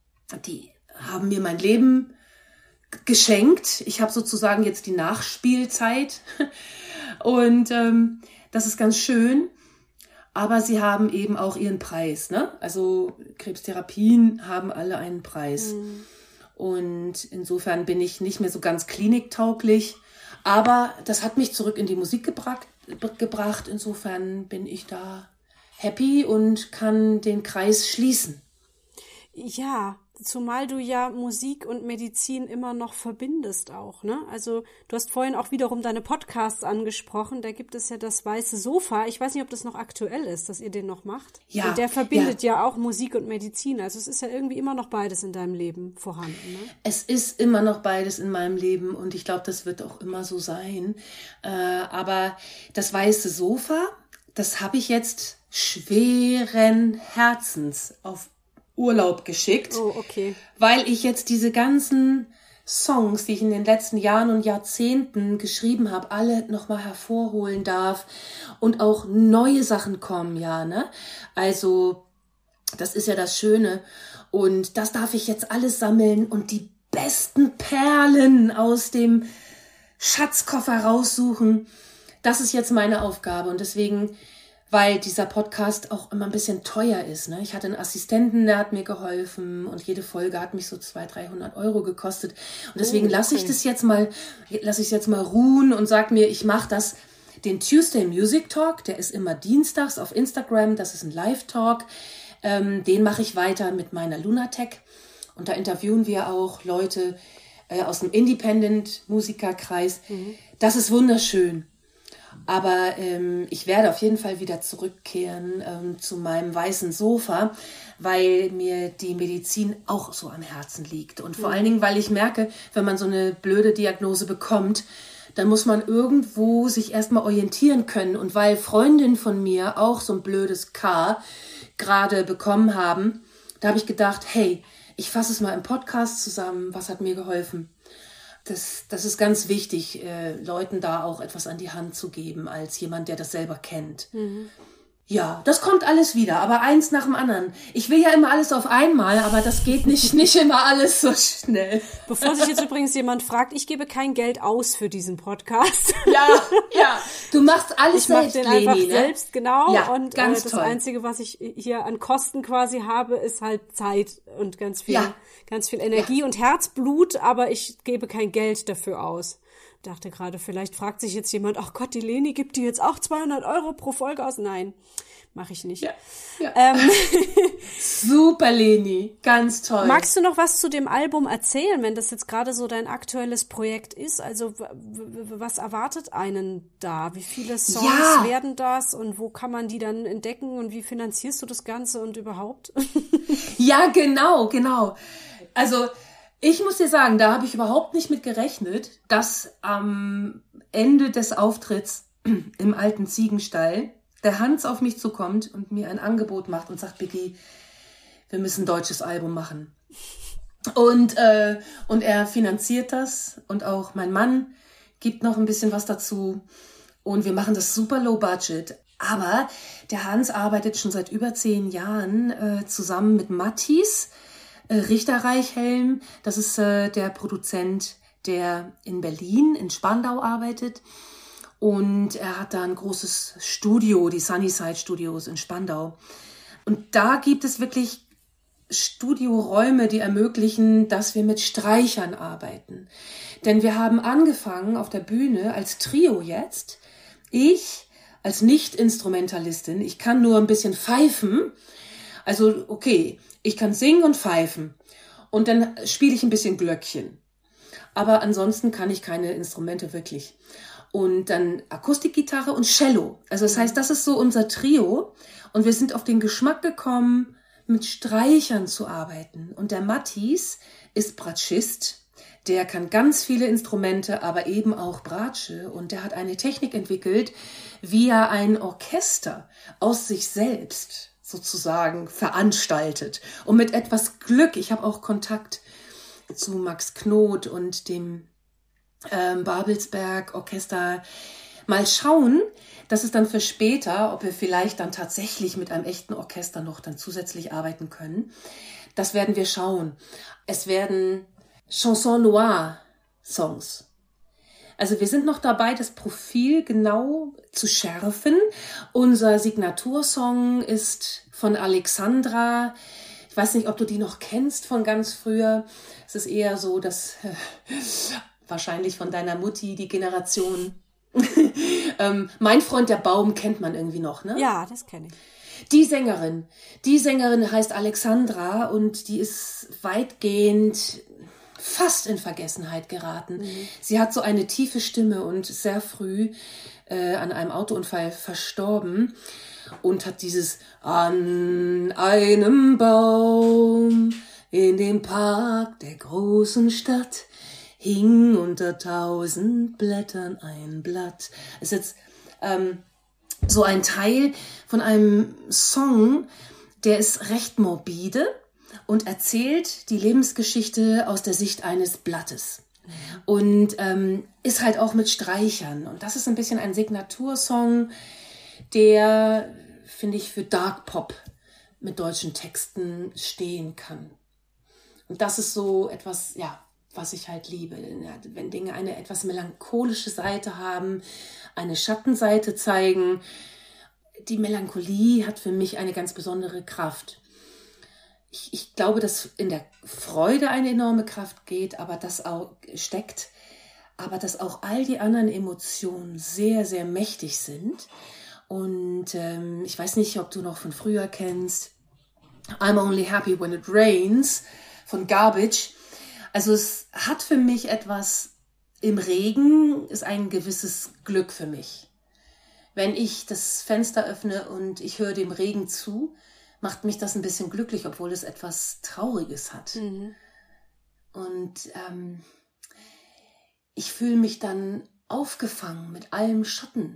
mir mein Leben geschenkt. Ich habe sozusagen jetzt die Nachspielzeit und das ist ganz schön. Aber sie haben eben auch ihren Preis, ne? Also Krebstherapien haben alle einen Preis. Und insofern bin ich nicht mehr so ganz kliniktauglich. Aber das hat mich zurück in die Musik gebracht. Insofern bin ich da happy und kann den Kreis schließen. Ja, zumal du ja Musik und Medizin immer noch verbindest auch, ne? Also du hast vorhin auch wiederum deine Podcasts angesprochen, da gibt es ja das Weiße Sofa. Ich weiß nicht, ob das noch aktuell ist, dass ihr den noch macht. Ja. Und der verbindet ja auch Musik und Medizin. Also es ist ja irgendwie immer noch beides in deinem Leben vorhanden, ne? Es ist immer noch beides in meinem Leben und ich glaube, das wird auch immer so sein. Aber das Weiße Sofa, das habe ich jetzt schweren Herzens auf Urlaub geschickt, Oh, okay. weil ich jetzt diese ganzen Songs, die ich in den letzten Jahren und Jahrzehnten geschrieben habe, alle nochmal hervorholen darf und auch neue Sachen kommen, ja, ne? Also, das ist ja das Schöne und das darf ich jetzt alles sammeln und die besten Perlen aus dem Schatzkoffer raussuchen. Das ist jetzt meine Aufgabe und deswegen, weil dieser Podcast auch immer ein bisschen teuer ist, ne? Ich hatte einen Assistenten, der hat mir geholfen und jede Folge hat mich so 200-300 Euro gekostet und deswegen lasse ich es jetzt mal ruhen und sag mir, ich mache den Tuesday Music Talk, der ist immer dienstags auf Instagram, das ist ein Live-Talk, den mache ich weiter mit meiner Lunatech und da interviewen wir auch Leute aus dem Independent-Musikerkreis. Das ist wunderschön. Aber ich werde auf jeden Fall wieder zurückkehren zu meinem weißen Sofa, weil mir die Medizin auch so am Herzen liegt. Und vor allen Dingen, weil ich merke, wenn man so eine blöde Diagnose bekommt, dann muss man irgendwo sich erstmal orientieren können. Und weil Freundinnen von mir auch so ein blödes K gerade bekommen haben, da habe ich gedacht, hey, ich fasse es mal im Podcast zusammen, was hat mir geholfen? Das ist ganz wichtig, Leuten da auch etwas an die Hand zu geben, als jemand, der das selber kennt. Ja, das kommt alles wieder, aber eins nach dem anderen. Ich will ja immer alles auf einmal, aber das geht nicht immer alles so schnell. Bevor sich jetzt übrigens jemand fragt, ich gebe kein Geld aus für diesen Podcast. Ja, du machst alles selbst, Ich mache den einfach selbst, genau. Ja, und ganz das toll. Einzige, was ich hier an Kosten quasi habe, ist halt Zeit und ganz viel Energie und Herzblut, aber ich gebe kein Geld dafür aus. Dachte gerade, vielleicht fragt sich jetzt jemand, ach Gott, die Leni gibt die jetzt auch 200 Euro pro Folge aus. Nein, mache ich nicht. Ja. Super, Leni, ganz toll. Magst du noch was zu dem Album erzählen, wenn das jetzt gerade so dein aktuelles Projekt ist? Also was erwartet einen da? Wie viele Songs werden das und wo kann man die dann entdecken und wie finanzierst du das Ganze und überhaupt? Ja, genau. Also ich muss dir sagen, da habe ich überhaupt nicht mit gerechnet, dass am Ende des Auftritts im alten Ziegenstall der Hans auf mich zukommt und mir ein Angebot macht und sagt, Biggie, wir müssen ein deutsches Album machen. Und er finanziert das und auch mein Mann gibt noch ein bisschen was dazu und wir machen das super low budget. Aber der Hans arbeitet schon seit über 10 Jahren zusammen mit Mattis, Richter Reichhelm, das ist der Produzent, der in Berlin, in Spandau arbeitet. Und er hat da ein großes Studio, die Sunnyside Studios in Spandau. Und da gibt es wirklich Studioräume, die ermöglichen, dass wir mit Streichern arbeiten. Denn wir haben angefangen auf der Bühne als Trio jetzt. Ich als Nicht-Instrumentalistin, ich kann nur ein bisschen pfeifen. Also okay, ich kann singen und pfeifen und dann spiele ich ein bisschen Glöckchen. Aber ansonsten kann ich keine Instrumente wirklich. Und dann Akustikgitarre und Cello. Also das heißt, das ist so unser Trio. Und wir sind auf den Geschmack gekommen, mit Streichern zu arbeiten. Und der Mattis ist Bratschist. Der kann ganz viele Instrumente, aber eben auch Bratsche. Und der hat eine Technik entwickelt, wie er ein Orchester aus sich selbst sozusagen veranstaltet. Und mit etwas Glück, ich habe auch Kontakt zu Max Knoth und dem Babelsberg Orchester. Mal schauen, das ist dann für später, ob wir vielleicht dann tatsächlich mit einem echten Orchester noch dann zusätzlich arbeiten können. Das werden wir schauen. Es werden Chanson Noir Songs. Also wir sind noch dabei, das Profil genau zu schärfen. Unser Signatursong ist von Alexandra. Ich weiß nicht, ob du die noch kennst von ganz früher. Es ist eher so, dass wahrscheinlich von deiner Mutti die Generation. Mein Freund der Baum kennt man irgendwie noch, ne? Ja, das kenne ich. Die Sängerin heißt Alexandra und die ist weitgehend fast in Vergessenheit geraten. Sie hat so eine tiefe Stimme und sehr früh an einem Autounfall verstorben und hat dieses an einem Baum in dem Park der großen Stadt hing unter 1000 Blättern ein Blatt. Ist jetzt so ein Teil von einem Song, der ist recht morbide und erzählt die Lebensgeschichte aus der Sicht eines Blattes. Und ist halt auch mit Streichern. Und das ist ein bisschen ein Signatursong, der, finde ich, für Dark Pop mit deutschen Texten stehen kann. Und das ist so etwas, ja, was ich halt liebe. Wenn Dinge eine etwas melancholische Seite haben, eine Schattenseite zeigen. Die Melancholie hat für mich eine ganz besondere Kraft. Ich glaube, dass in der Freude eine enorme Kraft steckt, aber dass auch all die anderen Emotionen sehr, sehr mächtig sind. Und ich weiß nicht, ob du noch von früher kennst, I'm Only Happy When It Rains von Garbage. Also es hat für mich etwas, im Regen ist ein gewisses Glück für mich. Wenn ich das Fenster öffne und ich höre dem Regen zu, macht mich das ein bisschen glücklich, obwohl es etwas Trauriges hat. Mhm. Und ich fühle mich dann aufgefangen mit allem Schatten.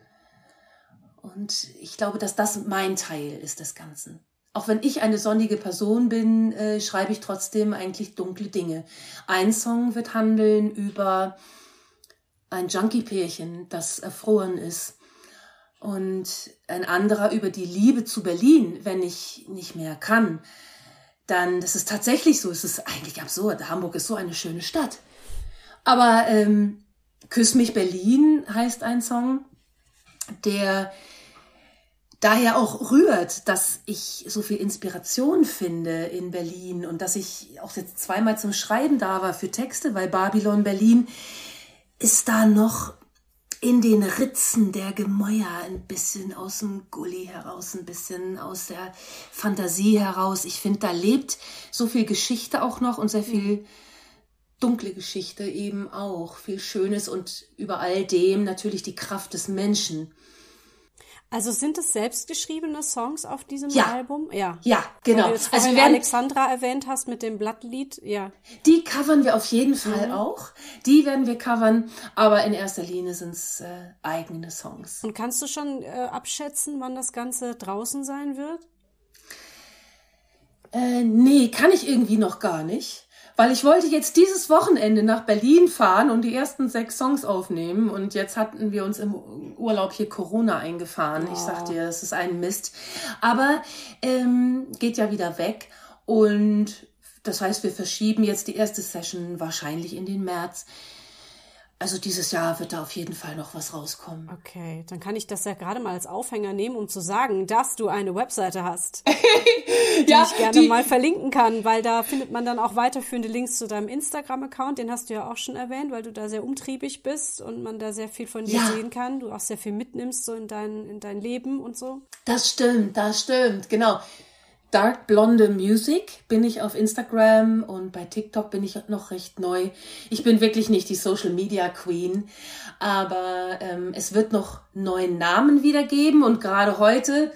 Und ich glaube, dass das mein Teil ist des Ganzen. Auch wenn ich eine sonnige Person bin, schreibe ich trotzdem eigentlich dunkle Dinge. Ein Song wird handeln über ein Junkie-Pärchen, das erfroren ist. Und ein anderer über die Liebe zu Berlin, wenn ich nicht mehr kann. Dann, das ist tatsächlich so, es ist eigentlich absurd. Hamburg ist so eine schöne Stadt. Aber Küss mich Berlin heißt ein Song, der daher auch rührt, dass ich so viel Inspiration finde in Berlin und dass ich auch jetzt zweimal zum Schreiben da war für Texte, weil Babylon Berlin ist da noch in den Ritzen der Gemäuer, ein bisschen aus dem Gully heraus, ein bisschen aus der Fantasie heraus. Ich finde, da lebt so viel Geschichte auch noch und sehr viel dunkle Geschichte eben auch. Viel Schönes und über all dem natürlich die Kraft des Menschen. Also sind es selbstgeschriebene Songs auf diesem Album? Ja, genau. Weil du jetzt vorhin Alexandra erwähnt hast mit dem Blattlied, ja. Die covern wir auf jeden Fall auch. Die werden wir covern, aber in erster Linie sind es eigene Songs. Und kannst du schon abschätzen, wann das Ganze draußen sein wird? Nee, kann ich irgendwie noch gar nicht. Weil ich wollte jetzt dieses Wochenende nach Berlin fahren und die ersten 6 Songs aufnehmen. Und jetzt hatten wir uns im Urlaub hier Corona eingefahren. Ich sag dir, das ist ein Mist. Aber geht ja wieder weg. Und das heißt, wir verschieben jetzt die erste Session wahrscheinlich in den März. Also dieses Jahr wird da auf jeden Fall noch was rauskommen. Okay, dann kann ich das ja gerade mal als Aufhänger nehmen, um zu sagen, dass du eine Webseite hast, die ich gerne mal verlinken kann, weil da findet man dann auch weiterführende Links zu deinem Instagram-Account. Den hast du ja auch schon erwähnt, weil du da sehr umtriebig bist und man da sehr viel von dir sehen kann. Du auch sehr viel mitnimmst so in dein Leben und so. Das stimmt, genau. Dark Blonde Music bin ich auf Instagram und bei TikTok bin ich noch recht neu. Ich bin wirklich nicht die Social Media Queen, aber es wird noch neuen Namen wieder geben und gerade heute,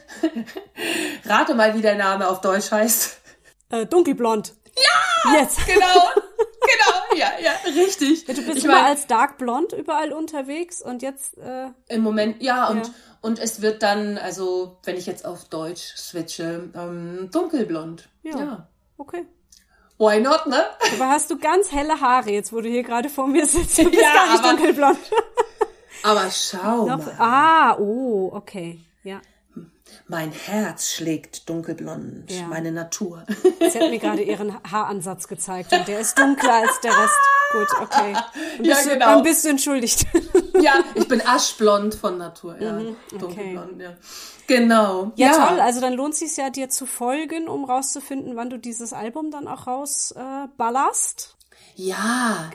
rate mal, wie der Name auf Deutsch heißt. Dunkelblond. Ja! Yes! Genau, ja, richtig. Ja, du bist immer als Dark Blond überall unterwegs und jetzt... Im Moment, und es wird dann, also wenn ich jetzt auf Deutsch switche, dunkelblond. Ja. Okay. Why not, ne? Aber hast du ganz helle Haare jetzt, wo du hier gerade vor mir sitzt? Du bist gar nicht dunkelblond. Aber schau mal. Okay, ja. Mein Herz schlägt dunkelblond, meine Natur. Sie hat mir gerade ihren Haaransatz gezeigt und der ist dunkler als der Rest. Gut, okay. Dann bist du entschuldigt. Ja, ich bin aschblond von Natur, dunkelblond, ja. Genau. Ja, toll. Also dann lohnt es sich ja, dir zu folgen, um rauszufinden, wann du dieses Album dann auch rausballerst. Ja,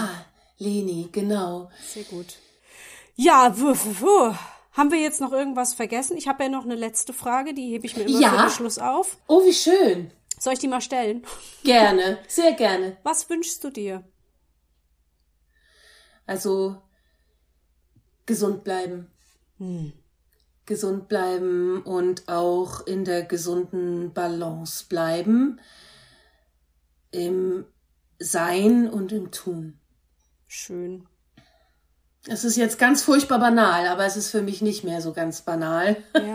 Leni, genau. Sehr gut. Ja, haben wir jetzt noch irgendwas vergessen? Ich habe ja noch eine letzte Frage, die hebe ich mir immer für den Schluss auf. Oh, wie schön. Soll ich die mal stellen? Gerne, sehr gerne. Was wünschst du dir? Also, gesund bleiben. Gesund bleiben und auch in der gesunden Balance bleiben. Im Sein und im Tun. Schön. Es ist jetzt ganz furchtbar banal, aber es ist für mich nicht mehr so ganz banal. Ja,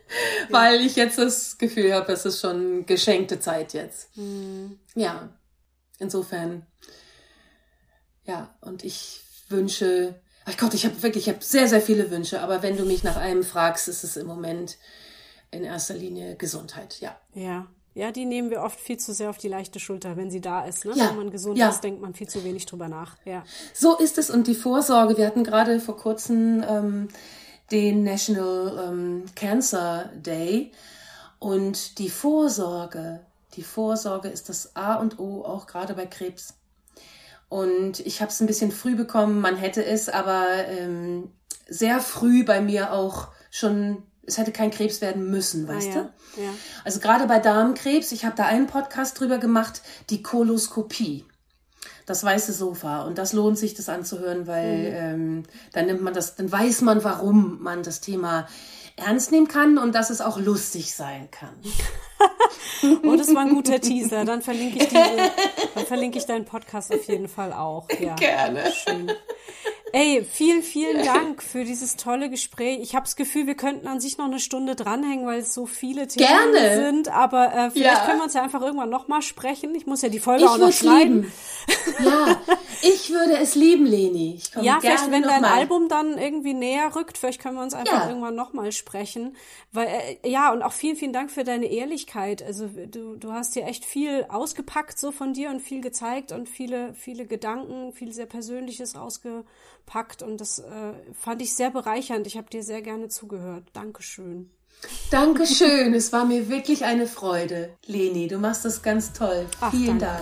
weil ich jetzt das Gefühl habe, es ist schon geschenkte Zeit jetzt. Ja, insofern, ja, und ich wünsche, ach Gott, ich habe sehr, sehr viele Wünsche, aber wenn du mich nach einem fragst, ist es im Moment in erster Linie Gesundheit, ja. Ja, die nehmen wir oft viel zu sehr auf die leichte Schulter, wenn sie da ist. Ne? Ja, wenn man gesund ja. ist, denkt man viel zu wenig drüber nach. Ja. So ist es, und die Vorsorge, wir hatten gerade vor kurzem den National Cancer Day, und die Vorsorge ist das A und O, auch gerade bei Krebs. Und ich habe es ein bisschen früh bekommen, man hätte es, aber sehr früh bei mir auch schon, es hätte kein Krebs werden müssen, weißt du? Ja. Also gerade bei Darmkrebs, ich habe da einen Podcast drüber gemacht, die Koloskopie, das weiße Sofa. Und das lohnt sich, das anzuhören, weil dann nimmt man das, dann weiß man, warum man das Thema ernst nehmen kann und dass es auch lustig sein kann. Oh, das war ein guter Teaser. Dann verlinke ich deinen Podcast auf jeden Fall auch. Ja. Gerne. Schön. Ey, vielen, vielen Dank für dieses tolle Gespräch. Ich habe das Gefühl, wir könnten an sich noch eine Stunde dranhängen, weil es so viele Themen sind. Aber vielleicht können wir uns ja einfach irgendwann nochmal sprechen. Ich muss ja die Folge auch noch schneiden. Ja, ich würde es lieben, Leni. Ich komme vielleicht, wenn dein mal. Album dann irgendwie näher rückt, vielleicht können wir uns einfach irgendwann nochmal sprechen. Weil, und auch vielen, vielen Dank für deine Ehrlichkeit. Also du hast hier echt viel ausgepackt so von dir und viel gezeigt und viele, viele Gedanken, viel sehr Persönliches ausgepackt, und das fand ich sehr bereichernd. Ich habe dir sehr gerne zugehört. Dankeschön. Dankeschön. Es war mir wirklich eine Freude. Leni, du machst das ganz toll. Vielen Dank.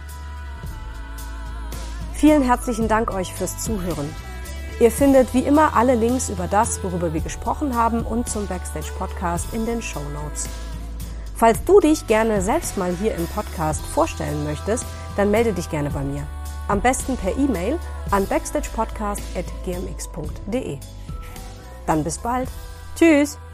Vielen herzlichen Dank euch fürs Zuhören. Ihr findet wie immer alle Links über das, worüber wir gesprochen haben, und zum Backstage-Podcast in den Shownotes. Falls du dich gerne selbst mal hier im Podcast vorstellen möchtest, dann melde dich gerne bei mir. Am besten per E-Mail an backstagepodcast@gmx.de. Dann bis bald. Tschüss!